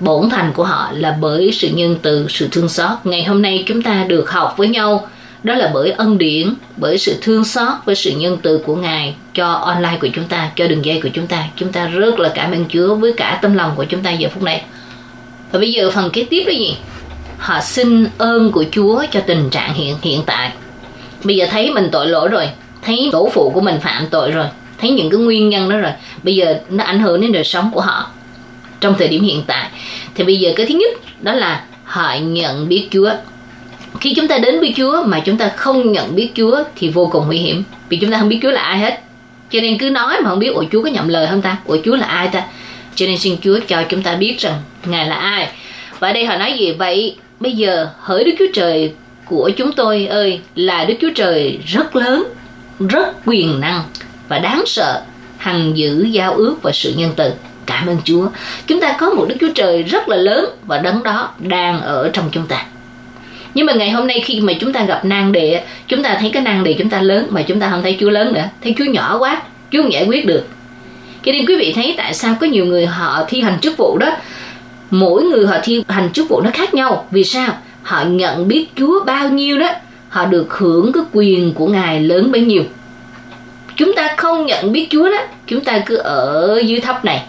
bổn thành của họ là bởi sự nhân từ, sự thương xót. Ngày hôm nay chúng ta được học với nhau, đó là bởi ân điển, bởi sự thương xót, với sự nhân từ của Ngài cho online của chúng ta, cho đường dây của chúng ta. Chúng ta rất là cảm ơn Chúa với cả tâm lòng của chúng ta giờ phút này. Và bây giờ phần kế tiếp là gì? Họ xin ơn của Chúa cho tình trạng hiện hiện tại. Bây giờ thấy mình tội lỗi rồi, thấy tổ phụ của mình phạm tội rồi, thấy những cái nguyên nhân đó rồi, bây giờ nó ảnh hưởng đến đời sống của họ trong thời điểm hiện tại. Thì bây giờ cái thứ nhất đó là họ nhận biết Chúa. Khi chúng ta đến với Chúa mà chúng ta không nhận biết Chúa thì vô cùng nguy hiểm, vì chúng ta không biết Chúa là ai hết. Cho nên cứ nói mà không biết ủa Chúa có nhậm lời không ta, ủa Chúa là ai ta. Cho nên xin Chúa cho chúng ta biết rằng Ngài là ai. Và ở đây họ nói gì? Vậy bây giờ hỡi Đức Chúa Trời của chúng tôi ơi, là Đức Chúa Trời rất lớn, rất quyền năng và đáng sợ, hằng giữ giao ước và sự nhân từ. Cảm ơn Chúa, chúng ta có một Đức Chúa Trời rất là lớn và đấng đó đang ở trong chúng ta. Nhưng mà ngày hôm nay khi mà chúng ta gặp nan đề, chúng ta thấy cái nan đề chúng ta lớn mà chúng ta không thấy Chúa lớn nữa, thấy Chúa nhỏ quá, Chúa không giải quyết được. Cho nên quý vị thấy tại sao có nhiều người họ thi hành chức vụ đó, mỗi người họ thi hành chức vụ nó khác nhau. Vì sao? Họ nhận biết Chúa bao nhiêu đó, họ được hưởng cái quyền của Ngài lớn bấy nhiêu. Chúng ta không nhận biết Chúa đó, chúng ta cứ ở dưới thấp này.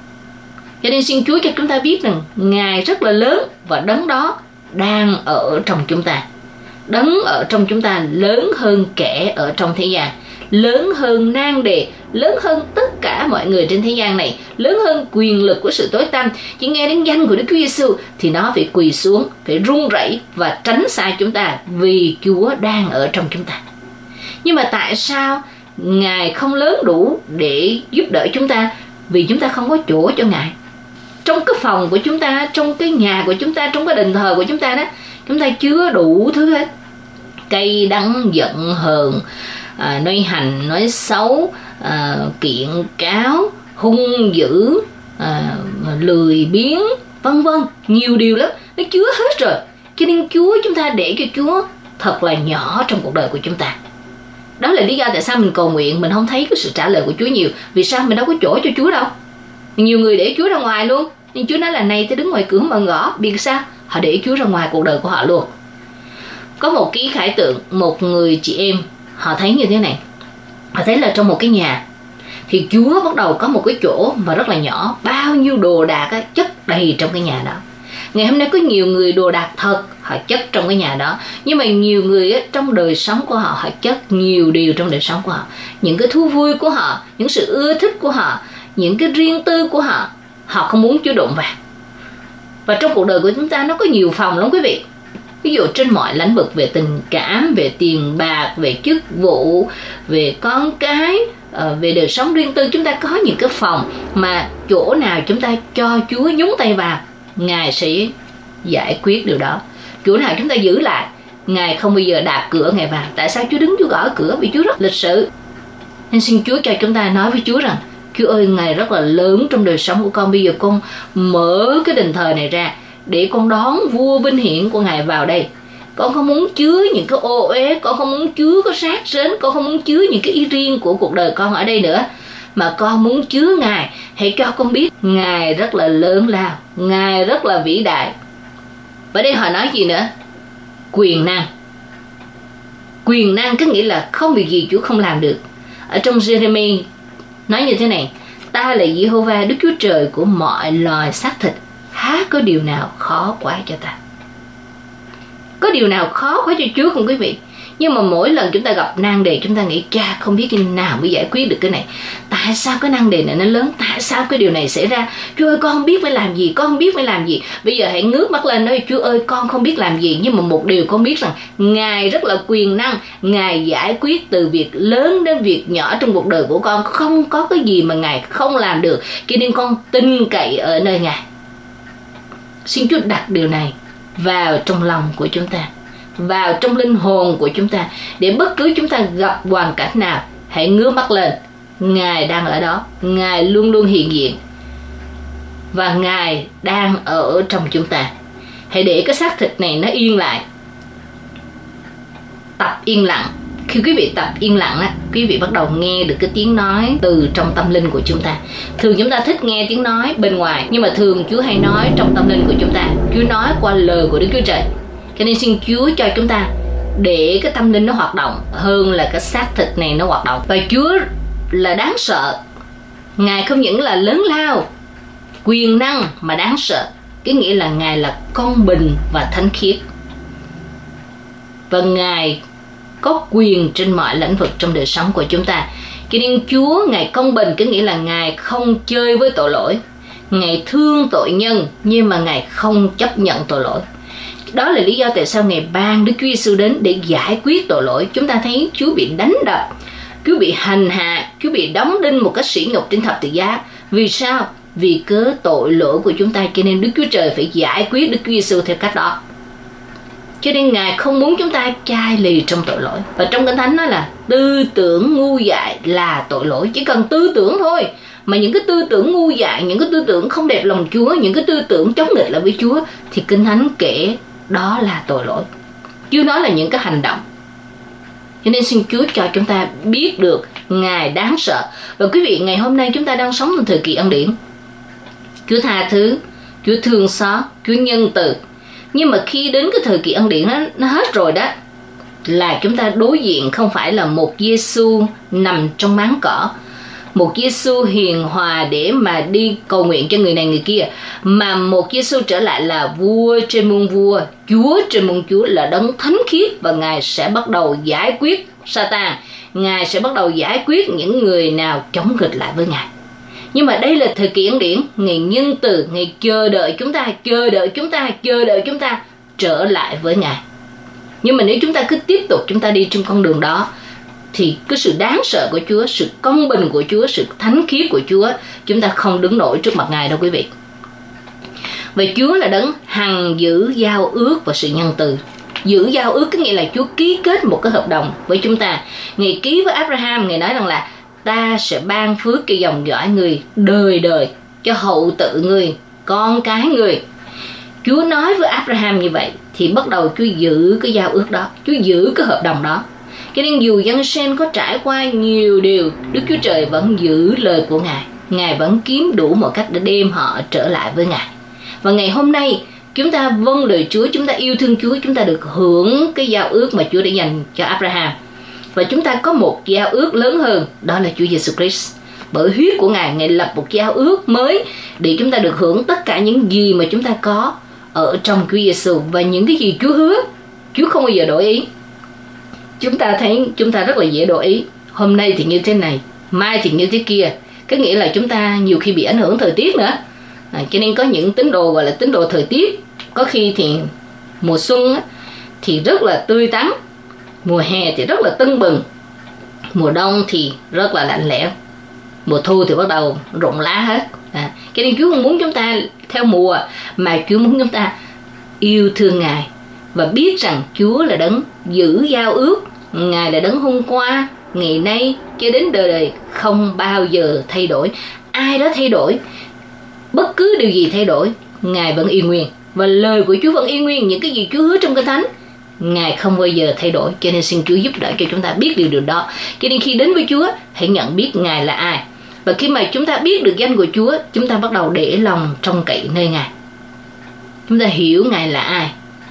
Cho nên xin Chúa cho chúng ta biết rằng Ngài rất là lớn và đấng đó đang ở trong chúng ta. Đấng ở trong chúng ta lớn hơn kẻ ở trong thế gian, lớn hơn nan đề, lớn hơn tất cả mọi người trên thế gian này, lớn hơn quyền lực của sự tối tăm. Chỉ nghe đến danh của Đức Chúa Giêsu thì nó phải quỳ xuống, phải run rẩy và tránh xa chúng ta, vì Chúa đang ở trong chúng ta. Nhưng mà tại sao Ngài không lớn đủ để giúp đỡ chúng ta? Vì chúng ta không có chỗ cho Ngài. Trong cái phòng của chúng ta, trong cái nhà của chúng ta, trong cái đền thờ của chúng ta đó, chúng ta chứa đủ thứ hết. Cay đắng, giận hờn, à, nói hành, nói xấu, à, kiện cáo, hung dữ, à, lười biếng, vân vân, nhiều điều lắm, nó chứa hết rồi. Cho nên Chúa, chúng ta để cho Chúa thật là nhỏ trong cuộc đời của chúng ta. Đó là lý do tại sao mình cầu nguyện mình không thấy cái sự trả lời của Chúa nhiều. Vì sao? Mình đâu có chỗ cho Chúa đâu. Nhiều người để Chúa ra ngoài luôn. Nhưng Chúa nói là này, tôi đứng ngoài cửa mà gõ. Vì sao? Họ để Chúa ra ngoài cuộc đời của họ luôn. Có một cái khải tượng, một người chị em, họ thấy như thế này. Họ thấy là trong một cái nhà thì Chúa bắt đầu có một cái chỗ mà rất là nhỏ, bao nhiêu đồ đạc á, chất đầy trong cái nhà đó. Ngày hôm nay có nhiều người đồ đạc thật, họ chất trong cái nhà đó. Nhưng mà nhiều người á, trong đời sống của họ, họ chất nhiều điều trong đời sống của họ. Những cái thú vui của họ, những sự ưa thích của họ, những cái riêng tư của họ, họ không muốn Chúa đụng vào. Và trong cuộc đời của chúng ta nó có nhiều phòng lắm quý vị. Ví dụ trên mọi lĩnh vực, về tình cảm, về tiền bạc, về chức vụ, về con cái, về đời sống riêng tư, chúng ta có những cái phòng mà chỗ nào chúng ta cho Chúa nhúng tay vào, Ngài sẽ giải quyết điều đó. Chỗ nào chúng ta giữ lại, Ngài không bao giờ đạp cửa Ngài vào. Tại sao Chúa đứng Chúa gõ cửa? Vì Chúa rất lịch sự. Nên xin Chúa cho chúng ta nói với Chúa rằng Chúa ơi, Ngài rất là lớn trong đời sống của con. Bây giờ con mở cái đền thờ này ra để con đón vua vinh hiển của Ngài vào đây. Con không muốn chứa những cái ô uế, con không muốn chứa cái sát sến, con không muốn chứa những cái ý riêng của cuộc đời con ở đây nữa, mà con muốn chứa Ngài. Hãy cho con biết Ngài rất là lớn lao, Ngài rất là vĩ đại. Và đây họ nói gì nữa? Quyền năng. Quyền năng có nghĩa là không việc gì Chúa không làm được. Ở trong Jeremy nói như thế này: ta là Giê-hô-va, Đức Chúa Trời của mọi loài xác thịt, há có điều nào khó quá cho ta? Có điều nào khó quá cho Chúa không quý vị? Nhưng mà mỗi lần chúng ta gặp nan đề, chúng ta nghĩ cha không biết như nào mới giải quyết được cái này. Tại sao cái nan đề này nó lớn? Tại sao cái điều này xảy ra? Chúa ơi, con không biết phải làm gì, con không biết phải làm gì. Bây giờ hãy ngước mắt lên nói: Chúa ơi, con không biết làm gì, nhưng mà một điều con biết rằng Ngài rất là quyền năng. Ngài giải quyết từ việc lớn đến việc nhỏ trong cuộc đời của con. Không có cái gì mà Ngài không làm được. Cho nên con tin cậy ở nơi Ngài. Xin Chúa đặt điều này vào trong lòng của chúng ta, vào trong linh hồn của chúng ta, để bất cứ chúng ta gặp hoàn cảnh nào, hãy ngước mắt lên. Ngài đang ở đó, Ngài luôn luôn hiện diện, và Ngài đang ở trong chúng ta. Hãy để cái xác thịt này nó yên lại, tập yên lặng, khi quý vị tập yên lặng á, quý vị bắt đầu nghe được cái tiếng nói từ trong tâm linh của chúng ta. Thường chúng ta thích nghe tiếng nói bên ngoài, nhưng mà thường Chúa hay nói trong tâm linh của chúng ta. Chúa nói qua lời của Đức Chúa Trời. Cho nên xin Chúa cho chúng ta để cái tâm linh nó hoạt động hơn là cái xác thịt này nó hoạt động. Và Chúa là đáng sợ. Ngài không những là lớn lao, quyền năng mà đáng sợ. Cái nghĩa là Ngài là công bình và thánh khiết. Và Ngài có quyền trên mọi lĩnh vực trong đời sống của chúng ta. Cho nên Chúa Ngài công bình, cái nghĩa là Ngài không chơi với tội lỗi. Ngài thương tội nhân, nhưng mà Ngài không chấp nhận tội lỗi. Đó là lý do tại sao Ngài ban Đức Chúa Giêsu đến để giải quyết tội lỗi. Chúng ta thấy Chúa bị đánh đập, Chúa bị hành hạ, Chúa bị đóng đinh một cách sỉ nhục trên thập tự giá. Vì sao? Vì cớ tội lỗi của chúng ta, cho nên Đức Chúa Trời phải giải quyết Đức Chúa Giêsu theo cách đó. Cho nên Ngài không muốn chúng ta chai lì trong tội lỗi. Và trong Kinh Thánh nói là tư tưởng ngu dại là tội lỗi. Chỉ cần tư tưởng thôi, mà những cái tư tưởng ngu dại, những cái tư tưởng không đẹp lòng Chúa, những cái tư tưởng chống nghịch lại với Chúa, thì Kinh Thánh kể đó là tội lỗi. Chúa nói là những cái hành động. Cho nên xin Chúa cho chúng ta biết được Ngài đáng sợ. Và quý vị, ngày hôm nay chúng ta đang sống trong thời kỳ ân điển. Chúa tha thứ, Chúa thương xót, Chúa nhân từ. Nhưng mà khi đến cái thời kỳ ân điển nó, nó hết rồi đó, là chúng ta đối diện không phải là một Giêsu nằm trong máng cỏ, một Giêsu hiền hòa để mà đi cầu nguyện cho người này người kia, mà một Giêsu trở lại là vua trên muôn vua, Chúa trên muôn Chúa, là đấng thánh khiết. Và Ngài sẽ bắt đầu giải quyết Satan, Ngài sẽ bắt đầu giải quyết những người nào chống nghịch lại với Ngài. Nhưng mà đây là thời kỳ ân điển, Ngài nhân từ, Ngài chờ đợi chúng ta, chờ đợi chúng ta, chờ đợi chúng ta trở lại với Ngài. Nhưng mà nếu chúng ta cứ tiếp tục chúng ta đi trên con đường đó, thì cái sự đáng sợ của Chúa, sự công bình của Chúa, sự thánh khiết của Chúa, chúng ta không đứng nổi trước mặt Ngài đâu quý vị. Và Chúa là đấng hằng giữ giao ước và sự nhân từ. Giữ giao ước có nghĩa là Chúa ký kết một cái hợp đồng với chúng ta. Ngài ký với Abraham, Ngài nói rằng là ta sẽ ban phước cho dòng dõi người đời đời, cho hậu tự người, con cái người. Chúa nói với Abraham như vậy, thì bắt đầu Chúa giữ cái giao ước đó, Chúa giữ cái hợp đồng đó. Cho nên dù dân Sen có trải qua nhiều điều, Đức Chúa Trời vẫn giữ lời của Ngài. Ngài vẫn kiếm đủ một cách để đem họ trở lại với Ngài. Và ngày hôm nay, chúng ta vâng lời Chúa, chúng ta yêu thương Chúa, chúng ta được hưởng cái giao ước mà Chúa đã dành cho Abraham. Và chúng ta có một giao ước lớn hơn, đó là Chúa Giêsu Christ. Bởi huyết của Ngài, Ngài lập một giao ước mới để chúng ta được hưởng tất cả những gì mà chúng ta có ở trong Chúa Giêsu. Và những cái gì Chúa hứa, Chúa không bao giờ đổi ý. Chúng ta thấy chúng ta rất là dễ đổi ý. Hôm nay thì như thế này, mai thì như thế kia. Cái nghĩa là chúng ta nhiều khi bị ảnh hưởng thời tiết nữa. À, cho nên có những tín đồ gọi là tín đồ thời tiết. Có khi thì mùa xuân á, thì rất là tươi tắn, mùa hè thì rất là tưng bừng, mùa đông thì rất là lạnh lẽo, mùa thu thì bắt đầu rụng lá hết. À, cho nên Chúa không muốn chúng ta theo mùa, mà Chúa muốn chúng ta yêu thương Ngài và biết rằng Chúa là đấng giữ giao ước. Ngài là đấng hôm qua, ngày nay cho đến đời đời không bao giờ thay đổi. Ai đó thay đổi, bất cứ điều gì thay đổi, Ngài vẫn y nguyên. Và lời của Chúa vẫn y nguyên. Những cái gì Chúa hứa trong Kinh Thánh, Ngài không bao giờ thay đổi. Cho nên xin Chúa giúp đỡ cho chúng ta biết điều điều đó. Cho nên khi đến với Chúa, hãy nhận biết Ngài là ai. Và khi mà chúng ta biết được danh của Chúa, chúng ta bắt đầu để lòng trông cậy nơi Ngài. Chúng ta hiểu Ngài là ai.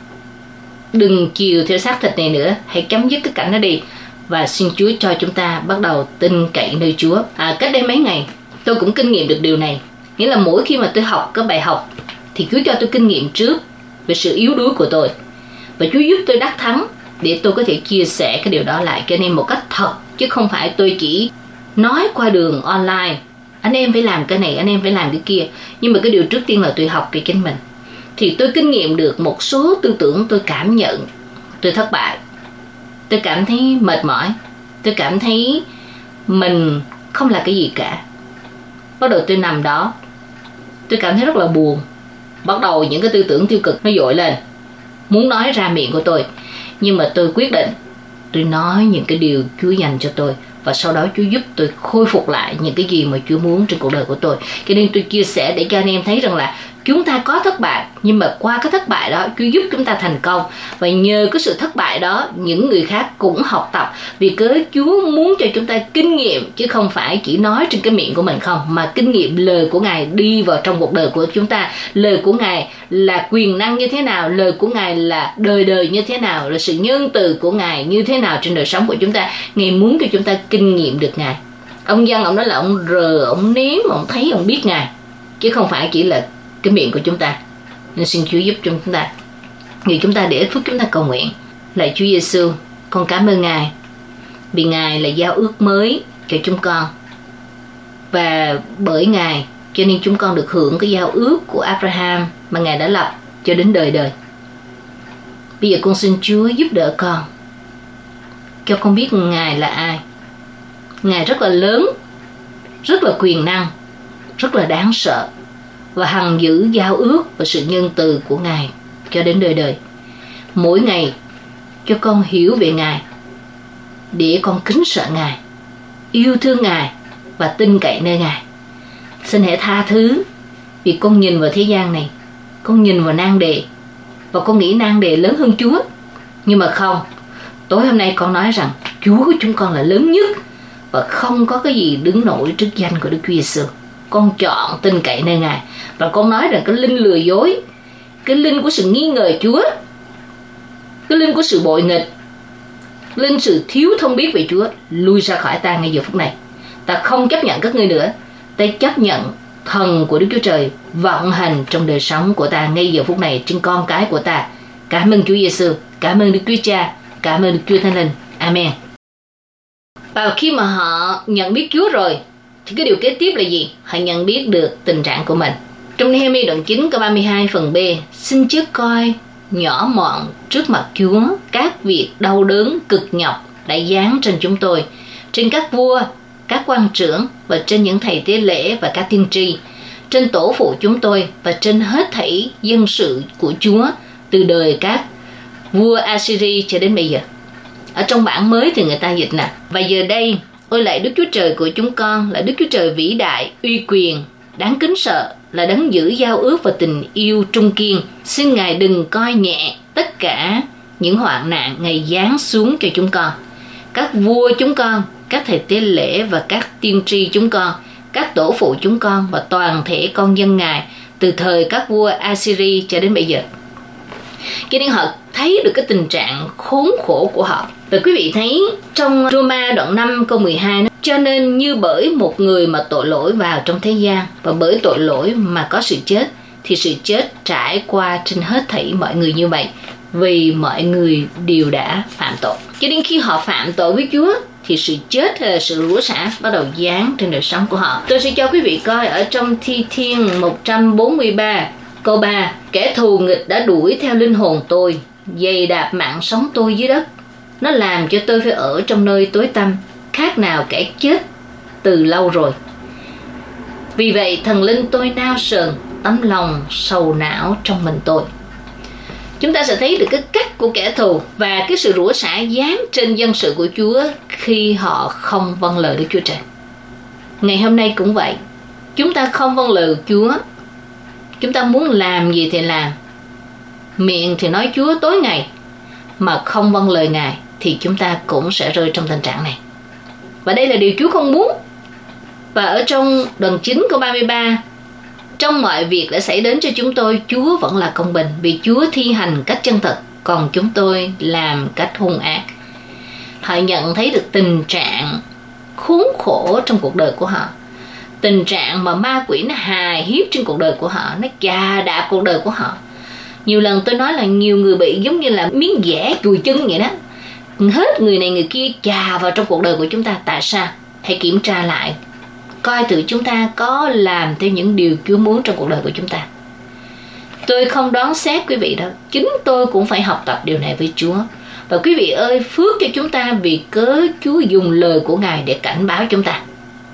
Đừng chiều theo xác thịt này nữa. Hãy chấm dứt cái cảnh đó đi. Và xin Chúa cho chúng ta bắt đầu tin cậy nơi Chúa. À, cách đây mấy ngày, tôi cũng kinh nghiệm được điều này. Nghĩa là mỗi khi mà tôi học cái bài học, thì Chúa cho tôi kinh nghiệm trước về sự yếu đuối của tôi. Và Chúa giúp tôi đắc thắng để tôi có thể chia sẻ cái điều đó lại. Cho nên một cách thật, chứ không phải tôi chỉ nói qua đường online, anh em phải làm cái này, anh em phải làm cái kia. Nhưng mà cái điều trước tiên là tôi học về chính mình. Thì tôi kinh nghiệm được một số tư tưởng tôi cảm nhận tôi thất bại. Tôi cảm thấy mệt mỏi. Tôi cảm thấy mình không là cái gì cả. Bắt đầu tôi nằm đó, tôi cảm thấy rất là buồn. Bắt đầu những cái tư tưởng tiêu cực nó dội lên, muốn nói ra miệng của tôi. Nhưng mà tôi quyết định, tôi nói những cái điều Chúa dành cho tôi. Và sau đó Chúa giúp tôi khôi phục lại những cái gì mà Chúa muốn trên cuộc đời của tôi. Cho nên tôi chia sẻ để cho anh em thấy rằng là Chúng ta có thất bại, nhưng mà qua cái thất bại đó, Chúa giúp chúng ta thành công. Và nhờ cái sự thất bại đó, những người khác cũng học tập. Vì cớ Chúa muốn cho chúng ta kinh nghiệm, chứ không phải chỉ nói trên cái miệng của mình không, mà kinh nghiệm lời của Ngài đi vào trong cuộc đời của chúng ta. Lời của Ngài là quyền năng như thế nào, lời của Ngài là đời đời như thế nào, là sự nhân từ của Ngài như thế nào trên đời sống của chúng ta. Ngài muốn cho chúng ta kinh nghiệm được Ngài. Ông dân, ông nói là ông rờ, ông nếm, ông thấy, ông biết Ngài, chứ không phải chỉ là cái miệng của chúng ta. Nên xin Chúa giúp cho chúng ta. Vì chúng ta để ít phút chúng ta cầu nguyện. Lạy Chúa Giêsu, con cảm ơn Ngài vì Ngài là giao ước mới cho chúng con, và bởi Ngài cho nên chúng con được hưởng cái giao ước của Abraham mà Ngài đã lập cho đến đời đời. Bây giờ con xin Chúa giúp đỡ con, cho con biết Ngài là ai. Ngài rất là lớn, rất là quyền năng, rất là đáng sợ, và hằng giữ giao ước và sự nhân từ của Ngài cho đến đời đời. Mỗi ngày cho con hiểu về Ngài, để con kính sợ Ngài, yêu thương Ngài và tin cậy nơi Ngài. Xin hãy tha thứ vì con nhìn vào thế gian này, con nhìn vào nan đề, và con nghĩ nan đề lớn hơn Chúa. Nhưng mà không, tối hôm nay con nói rằng Chúa của chúng con là lớn nhất, và không có cái gì đứng nổi trước danh của Đức Chúa Giêsu. Con chọn tin cậy nơi Ngài, và con nói rằng cái linh lừa dối, cái linh của sự nghi ngờ Chúa, cái linh của sự bội nghịch, linh sự thiếu thông biết về Chúa, lui ra khỏi ta ngay giờ phút này. Ta không chấp nhận các ngươi nữa. Ta chấp nhận thần của Đức Chúa Trời vận hành trong đời sống của ta ngay giờ phút này, trên con cái của ta. Cảm ơn Chúa Giêsu, cảm ơn Đức Chúa Cha, cảm ơn Đức Chúa Thánh Linh. Amen. Và khi mà họ nhận biết Chúa rồi, thì cái điều kế tiếp là gì? Họ nhận biết được tình trạng của mình. Trong Nehemi đoạn chín câu ba mươi hai phần B: xin chớ coi nhỏ mọn trước mặt Chúa các việc đau đớn cực nhọc đã giáng trên chúng tôi, trên các vua, các quan trưởng, và trên những thầy tế lễ và các tiên tri, trên tổ phụ chúng tôi, và trên hết thảy dân sự của Chúa từ đời các vua Assyri cho đến bây giờ. Ở trong bản mới thì người ta dịch nè: và giờ đây, ôi lạy Đức Chúa Trời của chúng con, là Đức Chúa Trời vĩ đại, uy quyền, đáng kính sợ, là đấng giữ giao ước và tình yêu trung kiên. Xin Ngài đừng coi nhẹ tất cả những hoạn nạn Ngài giáng xuống cho chúng con, các vua chúng con, các thầy tế lễ và các tiên tri chúng con, các tổ phụ chúng con, và toàn thể con dân Ngài từ thời các vua Assyri cho đến bây giờ. Cho nên họ thấy được cái tình trạng khốn khổ của họ. Và quý vị thấy trong Roma đoạn năm câu mười hai: cho nên như bởi một người mà tội lỗi vào trong thế gian, và bởi tội lỗi mà có sự chết, thì sự chết trải qua trên hết thảy mọi người như vậy, vì mọi người đều đã phạm tội. Cho nên khi họ phạm tội với Chúa, thì sự chết hay là sự rủa xả bắt đầu giáng trên đời sống của họ. Tôi sẽ cho quý vị coi ở trong Thi Thiên một trăm bốn mươi ba câu ba: kẻ thù nghịch đã đuổi theo linh hồn tôi, giày đạp mạng sống tôi dưới đất. Nó làm cho tôi phải ở trong nơi tối tăm, khác nào kẻ chết từ lâu rồi. Vì vậy thần linh tôi nao sờn, tấm lòng sầu não trong mình tôi. Chúng ta sẽ thấy được cái cách của kẻ thù và cái sự rủa xả giáng trên dân sự của Chúa khi họ không vâng lời Đức Chúa Trời. Ngày hôm nay cũng vậy. Chúng ta không vâng lời Chúa, chúng ta muốn làm gì thì làm, miệng thì nói Chúa tối ngày, mà không vâng lời Ngài, thì chúng ta cũng sẽ rơi trong tình trạng này. Và đây là điều Chúa không muốn. Và ở trong đoạn chín câu ba mươi ba: trong mọi việc đã xảy đến cho chúng tôi, Chúa vẫn là công bình, vì Chúa thi hành cách chân thật, còn chúng tôi làm cách hung ác. Họ nhận thấy được tình trạng khốn khổ trong cuộc đời của họ, tình trạng mà ma quỷ nó hài hiếp trên cuộc đời của họ, nó chà đạp cuộc đời của họ. Nhiều lần tôi nói là nhiều người bị giống như là miếng dẻ chùi chân vậy đó, hết người này người kia chà vào trong cuộc đời của chúng ta. Tại sao? Hãy kiểm tra lại, coi thử chúng ta có làm theo những điều Chúa muốn trong cuộc đời của chúng ta. Tôi không đoán xét quý vị đâu, chính tôi cũng phải học tập điều này với Chúa. Và quý vị ơi, phước cho chúng ta vì cớ Chúa dùng lời của Ngài để cảnh báo chúng ta.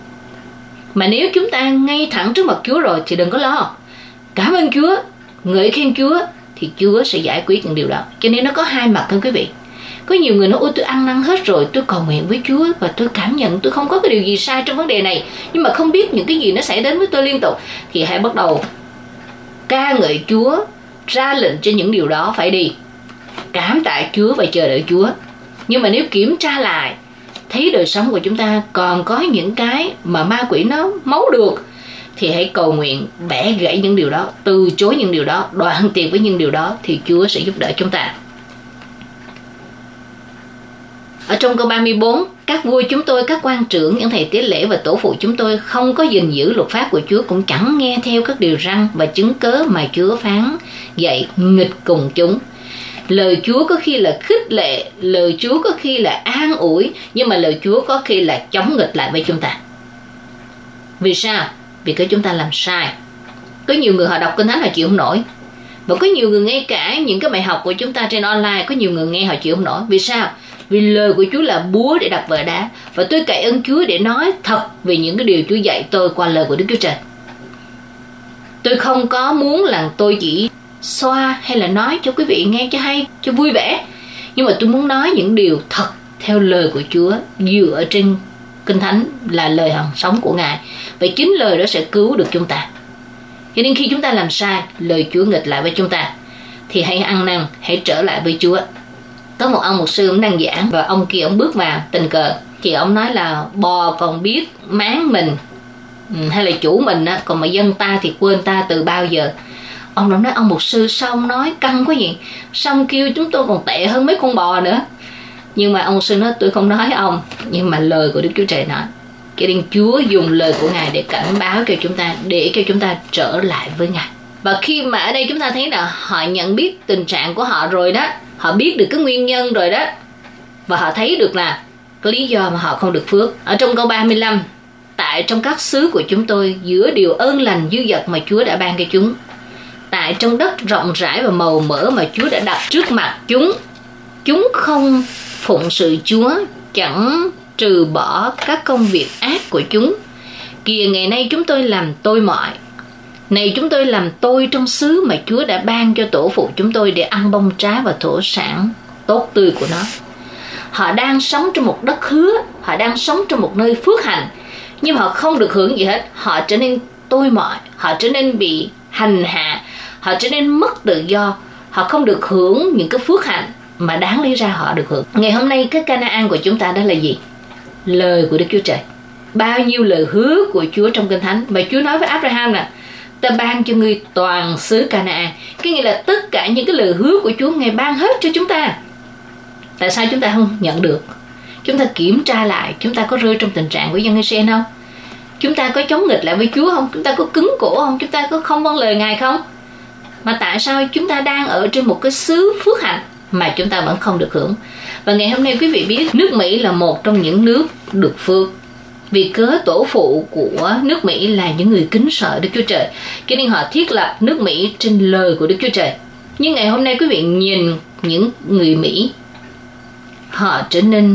Mà nếu chúng ta ngay thẳng trước mặt Chúa rồi thì đừng có lo. Cảm ơn Chúa, ngợi khen Chúa, thì Chúa sẽ giải quyết những điều đó. Cho nên nó có hai mặt thôi quý vị. Có nhiều người nói: ôi tôi ăn năn hết rồi, tôi cầu nguyện với Chúa và tôi cảm nhận tôi không có cái điều gì sai trong vấn đề này, nhưng mà không biết những cái gì nó xảy đến với tôi liên tục. Thì hãy bắt đầu ca ngợi Chúa, ra lệnh cho những điều đó phải đi, cảm tạ Chúa và chờ đợi Chúa. Nhưng mà nếu kiểm tra lại, thấy đời sống của chúng ta còn có những cái mà ma quỷ nó mấu được, thì hãy cầu nguyện bẻ gãy những điều đó, từ chối những điều đó, đoạn tuyệt với những điều đó, thì Chúa sẽ giúp đỡ chúng ta. Ở trong câu ba mươi bốn, các vua chúng tôi, các quan trưởng, những thầy tế lễ và tổ phụ chúng tôi không có gìn giữ luật pháp của Chúa, cũng chẳng nghe theo các điều răn và chứng cớ mà Chúa phán dạy nghịch cùng chúng. Lời Chúa có khi là khích lệ, lời Chúa có khi là an ủi, nhưng mà lời Chúa có khi là chống nghịch lại với chúng ta. Vì sao? Vì cái chúng ta làm sai. Có nhiều người họ đọc Kinh Thánh họ chịu không nổi, và có nhiều người ngay cả những cái bài học của chúng ta trên online, có nhiều người nghe họ chịu không nổi. Vì sao? Vì lời của Chúa là búa để đập vỡ đá, và tôi cậy ơn Chúa để nói thật về những cái điều Chúa dạy tôi qua lời của Đức Chúa Trời. Tôi không có muốn là tôi chỉ xoa hay là nói cho quý vị nghe cho hay, cho vui vẻ, nhưng mà tôi muốn nói những điều thật theo lời của Chúa, dựa trên Kinh Thánh là lời hằng sống của Ngài, và chính lời đó sẽ cứu được chúng ta. Cho nên khi chúng ta làm sai, lời Chúa nghịch lại với chúng ta, thì hãy ăn năn, hãy trở lại với Chúa. Có một ông mục sư ông đang giảng, và ông kia ông bước vào tình cờ, thì ông nói là bò còn biết máng mình hay là chủ mình á, còn mà dân ta thì quên ta từ bao giờ. Ông đã nói, ông mục sư sao ông nói căng quá vậy, sao ông kêu chúng tôi còn tệ hơn mấy con bò nữa. Nhưng mà ông mục sư nói, tôi không nói ông, nhưng mà lời của Đức Chúa Trời nói. Cho nên Chúa dùng lời của Ngài để cảnh báo cho chúng ta, để cho chúng ta trở lại với Ngài. Và khi mà ở đây chúng ta thấy là họ nhận biết tình trạng của họ rồi đó, họ biết được cái nguyên nhân rồi đó, và họ thấy được là cái lý do mà họ không được phước. Ở trong câu ba mươi lăm, tại trong các xứ của chúng tôi, giữa điều ơn lành dư dật mà Chúa đã ban cho chúng, tại trong đất rộng rãi và màu mỡ mà Chúa đã đặt trước mặt chúng, chúng không phụng sự Chúa, chẳng trừ bỏ các công việc ác của chúng. Kìa ngày nay chúng tôi làm tôi mọi, này chúng tôi làm tôi trong xứ mà Chúa đã ban cho tổ phụ chúng tôi để ăn bông trái và thổ sản tốt tươi của nó. Họ đang sống trong một đất hứa, họ đang sống trong một nơi phước hạnh, nhưng họ không được hưởng gì hết. Họ trở nên tôi mọi, họ trở nên bị hành hạ, họ trở nên mất tự do, họ không được hưởng những cái phước hạnh mà đáng lý ra họ được hưởng. Ngày hôm nay cái Canaan của chúng ta đó là gì? Lời của Đức Chúa Trời. Bao nhiêu lời hứa của Chúa trong Kinh Thánh, và Chúa nói với Abraham là ta ban cho ngươi toàn xứ Canaan. Cái nghĩa là tất cả những cái lời hứa của Chúa Ngài ban hết cho chúng ta. Tại sao chúng ta không nhận được? Chúng ta kiểm tra lại, chúng ta có rơi trong tình trạng của dân Israel không? Chúng ta có chống nghịch lại với Chúa không? Chúng ta có cứng cổ không? Chúng ta có không vâng lời Ngài không? Mà tại sao chúng ta đang ở trên một cái xứ phước hạnh mà chúng ta vẫn không được hưởng? Và ngày hôm nay quý vị biết nước Mỹ là một trong những nước được phước, vì cớ tổ phụ của nước Mỹ là những người kính sợ Đức Chúa Trời, cho nên họ thiết lập nước Mỹ trên lời của Đức Chúa Trời. Nhưng ngày hôm nay quý vị nhìn những người Mỹ, họ trở nên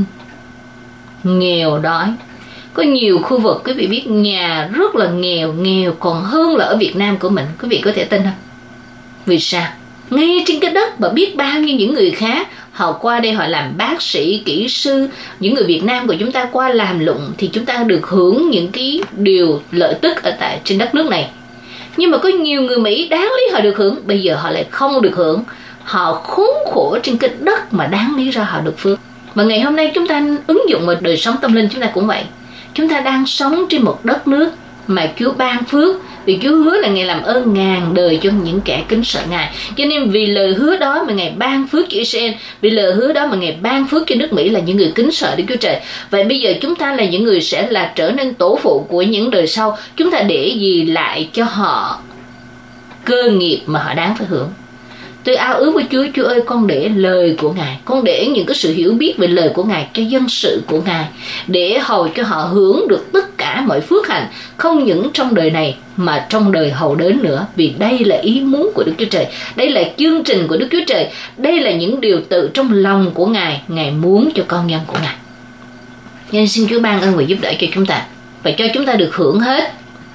nghèo đói. Có nhiều khu vực quý vị biết nhà rất là nghèo, nghèo còn hơn là ở Việt Nam của mình. Quý vị có thể tin không? Vì sao? Ngay trên cái đất mà biết bao nhiêu những người khác họ qua đây họ làm bác sĩ, kỹ sư, những người Việt Nam của chúng ta qua làm lụng, thì chúng ta được hưởng những cái điều lợi tức ở tại trên đất nước này. Nhưng mà có nhiều người Mỹ đáng lý họ được hưởng, bây giờ họ lại không được hưởng. Họ khốn khổ trên cái đất mà đáng lý ra họ được phước. Và ngày hôm nay chúng ta ứng dụng vào đời sống tâm linh chúng ta cũng vậy. Chúng ta đang sống trên một đất nước mà Chúa ban phước, vì Chúa hứa là Ngài làm ơn ngàn đời cho những kẻ kính sợ Ngài. Cho nên vì lời hứa đó mà Ngài ban phước cho Israel, vì lời hứa đó mà Ngài ban phước cho nước Mỹ là những người kính sợ Đức Chúa Trời. Vậy bây giờ chúng ta là những người sẽ là trở nên tổ phụ của những đời sau. Chúng ta để gì lại cho họ cơ nghiệp mà họ đáng phải hưởng? Tôi ao ước với Chúa, Chúa ơi, con để lời của Ngài, con để những cái sự hiểu biết về lời của Ngài cho dân sự của Ngài, để hầu cho họ hưởng được tất cả mọi phước hạnh, không những trong đời này mà trong đời hầu đến nữa. Vì đây là ý muốn của Đức Chúa Trời, đây là chương trình của Đức Chúa Trời, đây là những điều tự trong lòng của Ngài, Ngài muốn cho con nhân của Ngài. Nên xin Chúa ban ơn và giúp đỡ cho chúng ta, và cho chúng ta được hưởng hết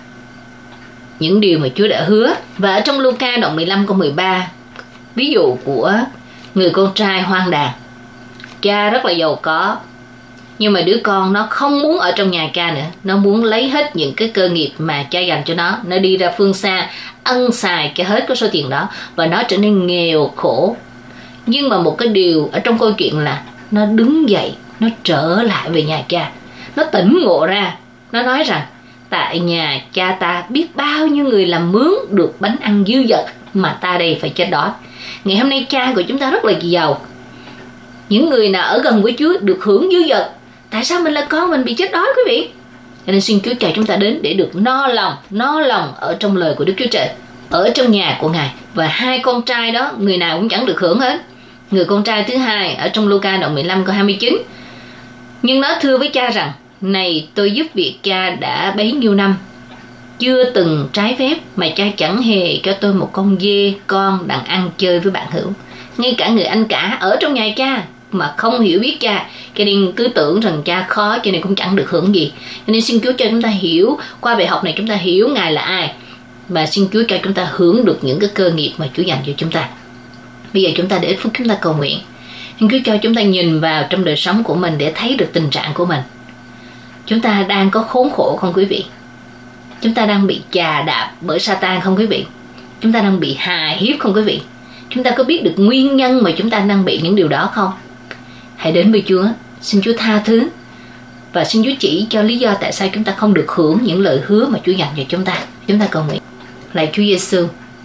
những điều mà Chúa đã hứa. Và ở trong Luca đoạn mười lăm câu mười ba, ví dụ của người con trai hoang đàn. Cha rất là giàu có, nhưng mà đứa con nó không muốn ở trong nhà cha nữa. Nó muốn lấy hết những cái cơ nghiệp mà cha dành cho nó. Nó đi ra phương xa ăn xài cái hết cái số tiền đó và nó trở nên nghèo khổ. Nhưng mà một cái điều ở trong câu chuyện là nó đứng dậy, nó trở lại về nhà cha. Nó tỉnh ngộ ra, nó nói rằng tại nhà cha ta biết bao nhiêu người làm mướn được bánh ăn dư dật mà ta đây phải chết đói. Ngày hôm nay cha của chúng ta rất là giàu. Những người nào ở gần với Chúa được hưởng dư dật. Tại sao mình là con mình bị chết đói quý vị? Cho nên xin Chúa chào chúng ta đến để được no lòng, no lòng ở trong lời của Đức Chúa Trời, ở trong nhà của Ngài. Và hai con trai đó, người nào cũng chẳng được hưởng hết. Người con trai thứ hai ở trong Luca đoạn mười lăm câu hai mươi chín. Nhưng nó thưa với cha rằng, này tôi giúp việc cha đã bấy nhiêu năm, chưa từng trái phép mà cha chẳng hề cho tôi một con dê con đặng ăn chơi với bạn hữu. Ngay cả người anh cả ở trong nhà cha mà không hiểu biết cha, cho nên cứ tưởng rằng cha khó, cho nên cũng chẳng được hưởng gì. Cho nên xin Chúa cho chúng ta hiểu, qua bài học này chúng ta hiểu Ngài là ai, và xin Chúa cho chúng ta hưởng được những cái cơ nghiệp mà Chúa dành cho chúng ta. Bây giờ chúng ta để phút chúng ta cầu nguyện. Xin Chúa cho chúng ta nhìn vào trong đời sống của mình để thấy được tình trạng của mình. Chúng ta đang có khốn khổ không quý vị? Chúng ta đang bị chà đạp bởi Satan không quý vị? Chúng ta đang bị hà hiếp không quý vị? Chúng ta có biết được nguyên nhân mà chúng ta đang bị những điều đó không? Hãy đến với Chúa, xin Chúa tha thứ, và xin Chúa chỉ cho lý do tại sao chúng ta không được hưởng những lời hứa mà Chúa dành cho chúng ta. Chúng ta cầu nguyện. Lạy Chúa Giêsu,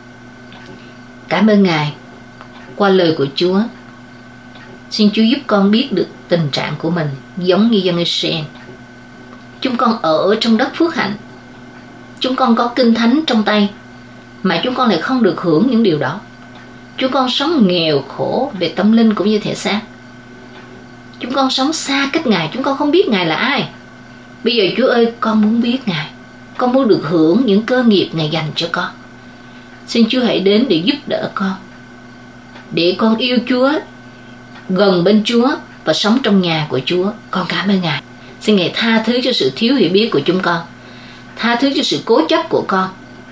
cảm ơn Ngài qua lời của Chúa. Xin Chúa giúp con biết được tình trạng của mình giống như dân Israel. Chúng con ở trong đất phước hạnh, chúng con có kinh thánh trong tay, mà chúng con lại không được hưởng những điều đó. Chúng con sống nghèo khổ về tâm linh cũng như thể xác. Chúng con sống xa cách Ngài, chúng con không biết Ngài là ai. Bây giờ Chúa ơi, con muốn biết Ngài, con muốn được hưởng những cơ nghiệp Ngài dành cho con. Xin Chúa hãy đến để giúp đỡ con, để con yêu Chúa, gần bên Chúa và sống trong nhà của Chúa. Con cảm ơn Ngài. Xin Ngài tha thứ cho sự thiếu hiểu biết của chúng con, tha thứ cho sự cố chấp của con.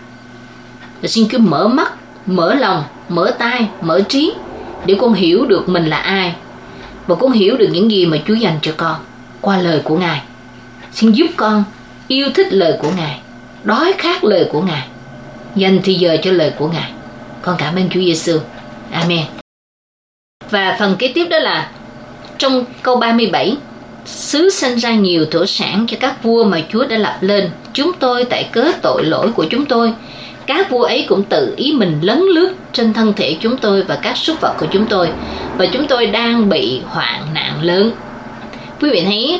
Và xin Chúa mở mắt, mở lòng, mở tai, mở trí để con hiểu được mình là ai, và con hiểu được những gì mà Chúa dành cho con qua lời của Ngài. Xin giúp con yêu thích lời của Ngài, đói khát lời của Ngài, dành thì giờ cho lời của Ngài. Con cảm ơn Chúa Giêsu. Amen. Và phần kế tiếp đó là trong câu ba mươi bảy. Xứ sinh ra nhiều thổ sản cho các vua mà Chúa đã lập lên. Chúng tôi tại cớ tội lỗi của chúng tôi, các vua ấy cũng tự ý mình lấn lướt trên thân thể chúng tôi và các súc vật của chúng tôi, và chúng tôi đang bị hoạn nạn lớn. Quý vị thấy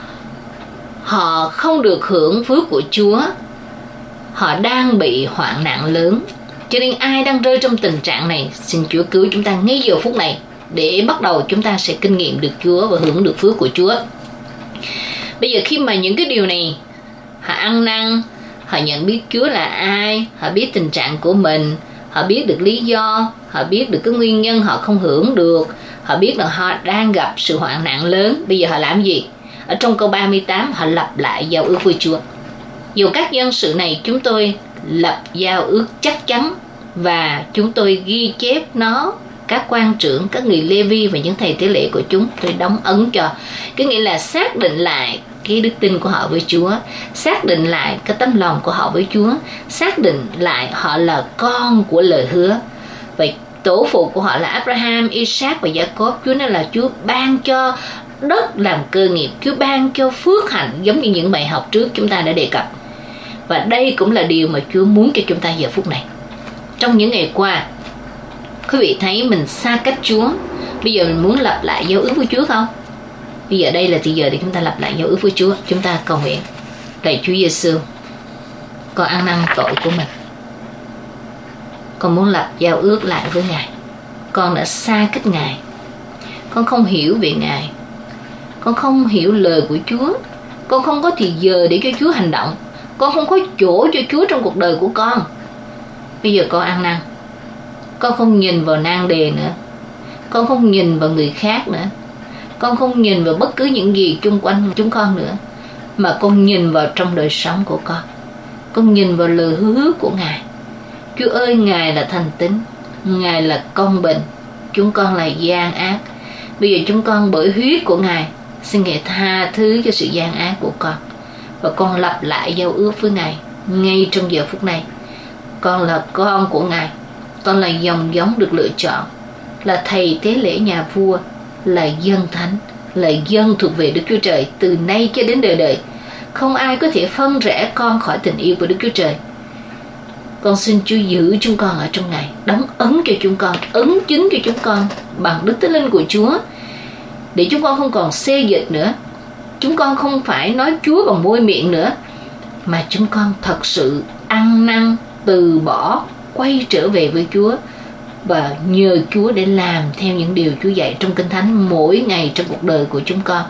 họ không được hưởng phước của Chúa, họ đang bị hoạn nạn lớn. Cho nên ai đang rơi trong tình trạng này, xin Chúa cứu chúng ta ngay giờ phút này, để bắt đầu chúng ta sẽ kinh nghiệm được Chúa và hưởng được phước của Chúa. Bây giờ khi mà những cái điều này họ ăn năn, họ nhận biết Chúa là ai, họ biết tình trạng của mình, họ biết được lý do, họ biết được cái nguyên nhân họ không hưởng được, họ biết là họ đang gặp sự hoạn nạn lớn. Bây giờ họ làm gì? Ở trong câu ba mươi tám, họ lập lại giao ước với Chúa. Dù các dân sự này chúng tôi lập giao ước chắc chắn, và chúng tôi ghi chép nó, các quan trưởng, các người Lê-vi và những thầy tế lễ của chúng tôi đóng ấn cho. Cái nghĩa là xác định lại cái đức tin của họ với Chúa, xác định lại cái tấm lòng của họ với Chúa, xác định lại họ là con của lời hứa. Vậy tổ phụ của họ là Abraham, Isaac và Jacob. Chúa nói là Chúa ban cho đất làm cơ nghiệp, Chúa ban cho phước hạnh, giống như những bài học trước chúng ta đã đề cập. Và đây cũng là điều mà Chúa muốn cho chúng ta giờ phút này. Trong những ngày qua, quý vị thấy mình xa cách Chúa. Bây giờ mình muốn lập lại giao ước với Chúa không? Bây giờ đây là thời giờ để chúng ta lập lại giao ước với Chúa. Chúng ta cầu nguyện. Lạy Chúa Giêsu, con ăn năn tội của mình, con muốn lập giao ước lại với Ngài. Con đã xa cách Ngài, con không hiểu về Ngài, con không hiểu lời của Chúa, con không có thì giờ để cho Chúa hành động, con không có chỗ cho Chúa trong cuộc đời của con. Bây giờ con ăn năn, con không nhìn vào nan đề nữa, con không nhìn vào người khác nữa, con không nhìn vào bất cứ những gì chung quanh chúng con nữa, mà con nhìn vào trong đời sống của con. Con nhìn vào lời hứa của Ngài. Chúa ơi, Ngài là thành tín, Ngài là công bình, chúng con là gian ác. Bây giờ chúng con bởi huyết của Ngài, xin Ngài tha thứ cho sự gian ác của con, và con lập lại giao ước với Ngài ngay trong giờ phút này. Con là con của Ngài, con là dòng giống được lựa chọn, là thầy tế lễ nhà vua, là dân thánh, là dân thuộc về Đức Chúa Trời từ nay cho đến đời đời. Không ai có thể phân rẽ con khỏi tình yêu của Đức Chúa Trời. Con xin Chúa giữ chúng con ở trong Ngài, đóng ấn cho chúng con, ấn chứng cho chúng con bằng Đức Thánh Linh của Chúa, để chúng con không còn xê dịch nữa. Chúng con không phải nói Chúa bằng môi miệng nữa, mà chúng con thật sự ăn năn, từ bỏ, quay trở về với Chúa và nhờ Chúa để làm theo những điều Chúa dạy trong Kinh Thánh mỗi ngày trong cuộc đời của chúng con,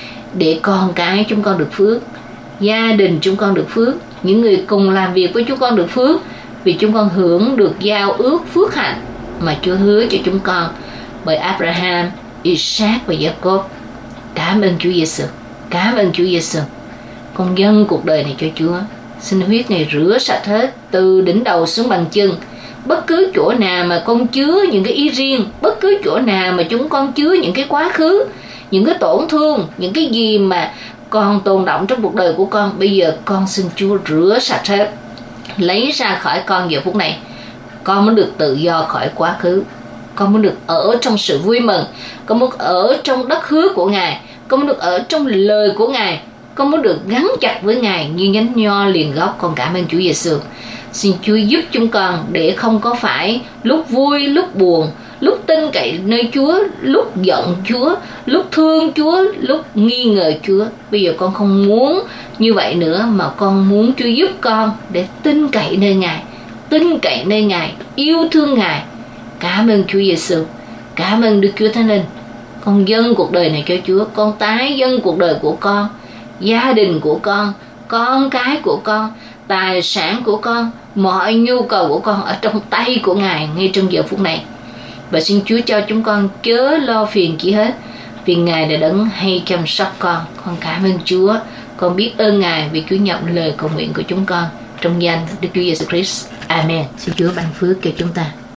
để con cái chúng con được phước, gia đình chúng con được phước, những người cùng làm việc với chúng con được phước, vì chúng con hưởng được giao ước phước hạnh mà Chúa hứa cho chúng con bởi Abraham, Isaac và Jacob. Cảm ơn Chúa Giêsu, cảm ơn Chúa Giêsu. Con dâng cuộc đời này cho Chúa. Xin huyết này rửa sạch hết từ đỉnh đầu xuống bàn chân. Bất cứ chỗ nào mà con chứa những cái ý riêng, bất cứ chỗ nào mà chúng con chứa những cái quá khứ, những cái tổn thương, những cái gì mà còn tồn động trong cuộc đời của con, bây giờ con xin Chúa rửa sạch hết, lấy ra khỏi con giờ phút này. Con muốn được tự do khỏi quá khứ, con muốn được ở trong sự vui mừng, con muốn ở trong đất hứa của Ngài, con muốn được ở trong lời của Ngài, con muốn được gắn chặt với Ngài như nhánh nho liền gốc. Con cảm ơn Chúa Giêsu. Xin Chúa giúp chúng con để không có phải lúc vui lúc buồn, lúc tin cậy nơi Chúa, lúc giận Chúa, lúc thương Chúa, lúc nghi ngờ Chúa. Bây giờ con không muốn như vậy nữa, mà con muốn Chúa giúp con để tin cậy nơi Ngài, tin cậy nơi Ngài, yêu thương Ngài. Cảm ơn Chúa Giêsu, cảm ơn Đức Chúa Thánh Linh. Con dâng cuộc đời này cho Chúa, con tái dâng cuộc đời của con, gia đình của con, con cái của con, tài sản của con, mọi nhu cầu của con ở trong tay của Ngài ngay trong giờ phút này. Và xin Chúa cho chúng con chớ lo phiền chi hết, vì Ngài đã đấng hay chăm sóc con. Con cảm ơn Chúa, con biết ơn Ngài vì Chúa nhận lời cầu nguyện của chúng con trong danh Đức Chúa Giêsu Christ. Amen. Xin Chúa ban phước cho chúng ta.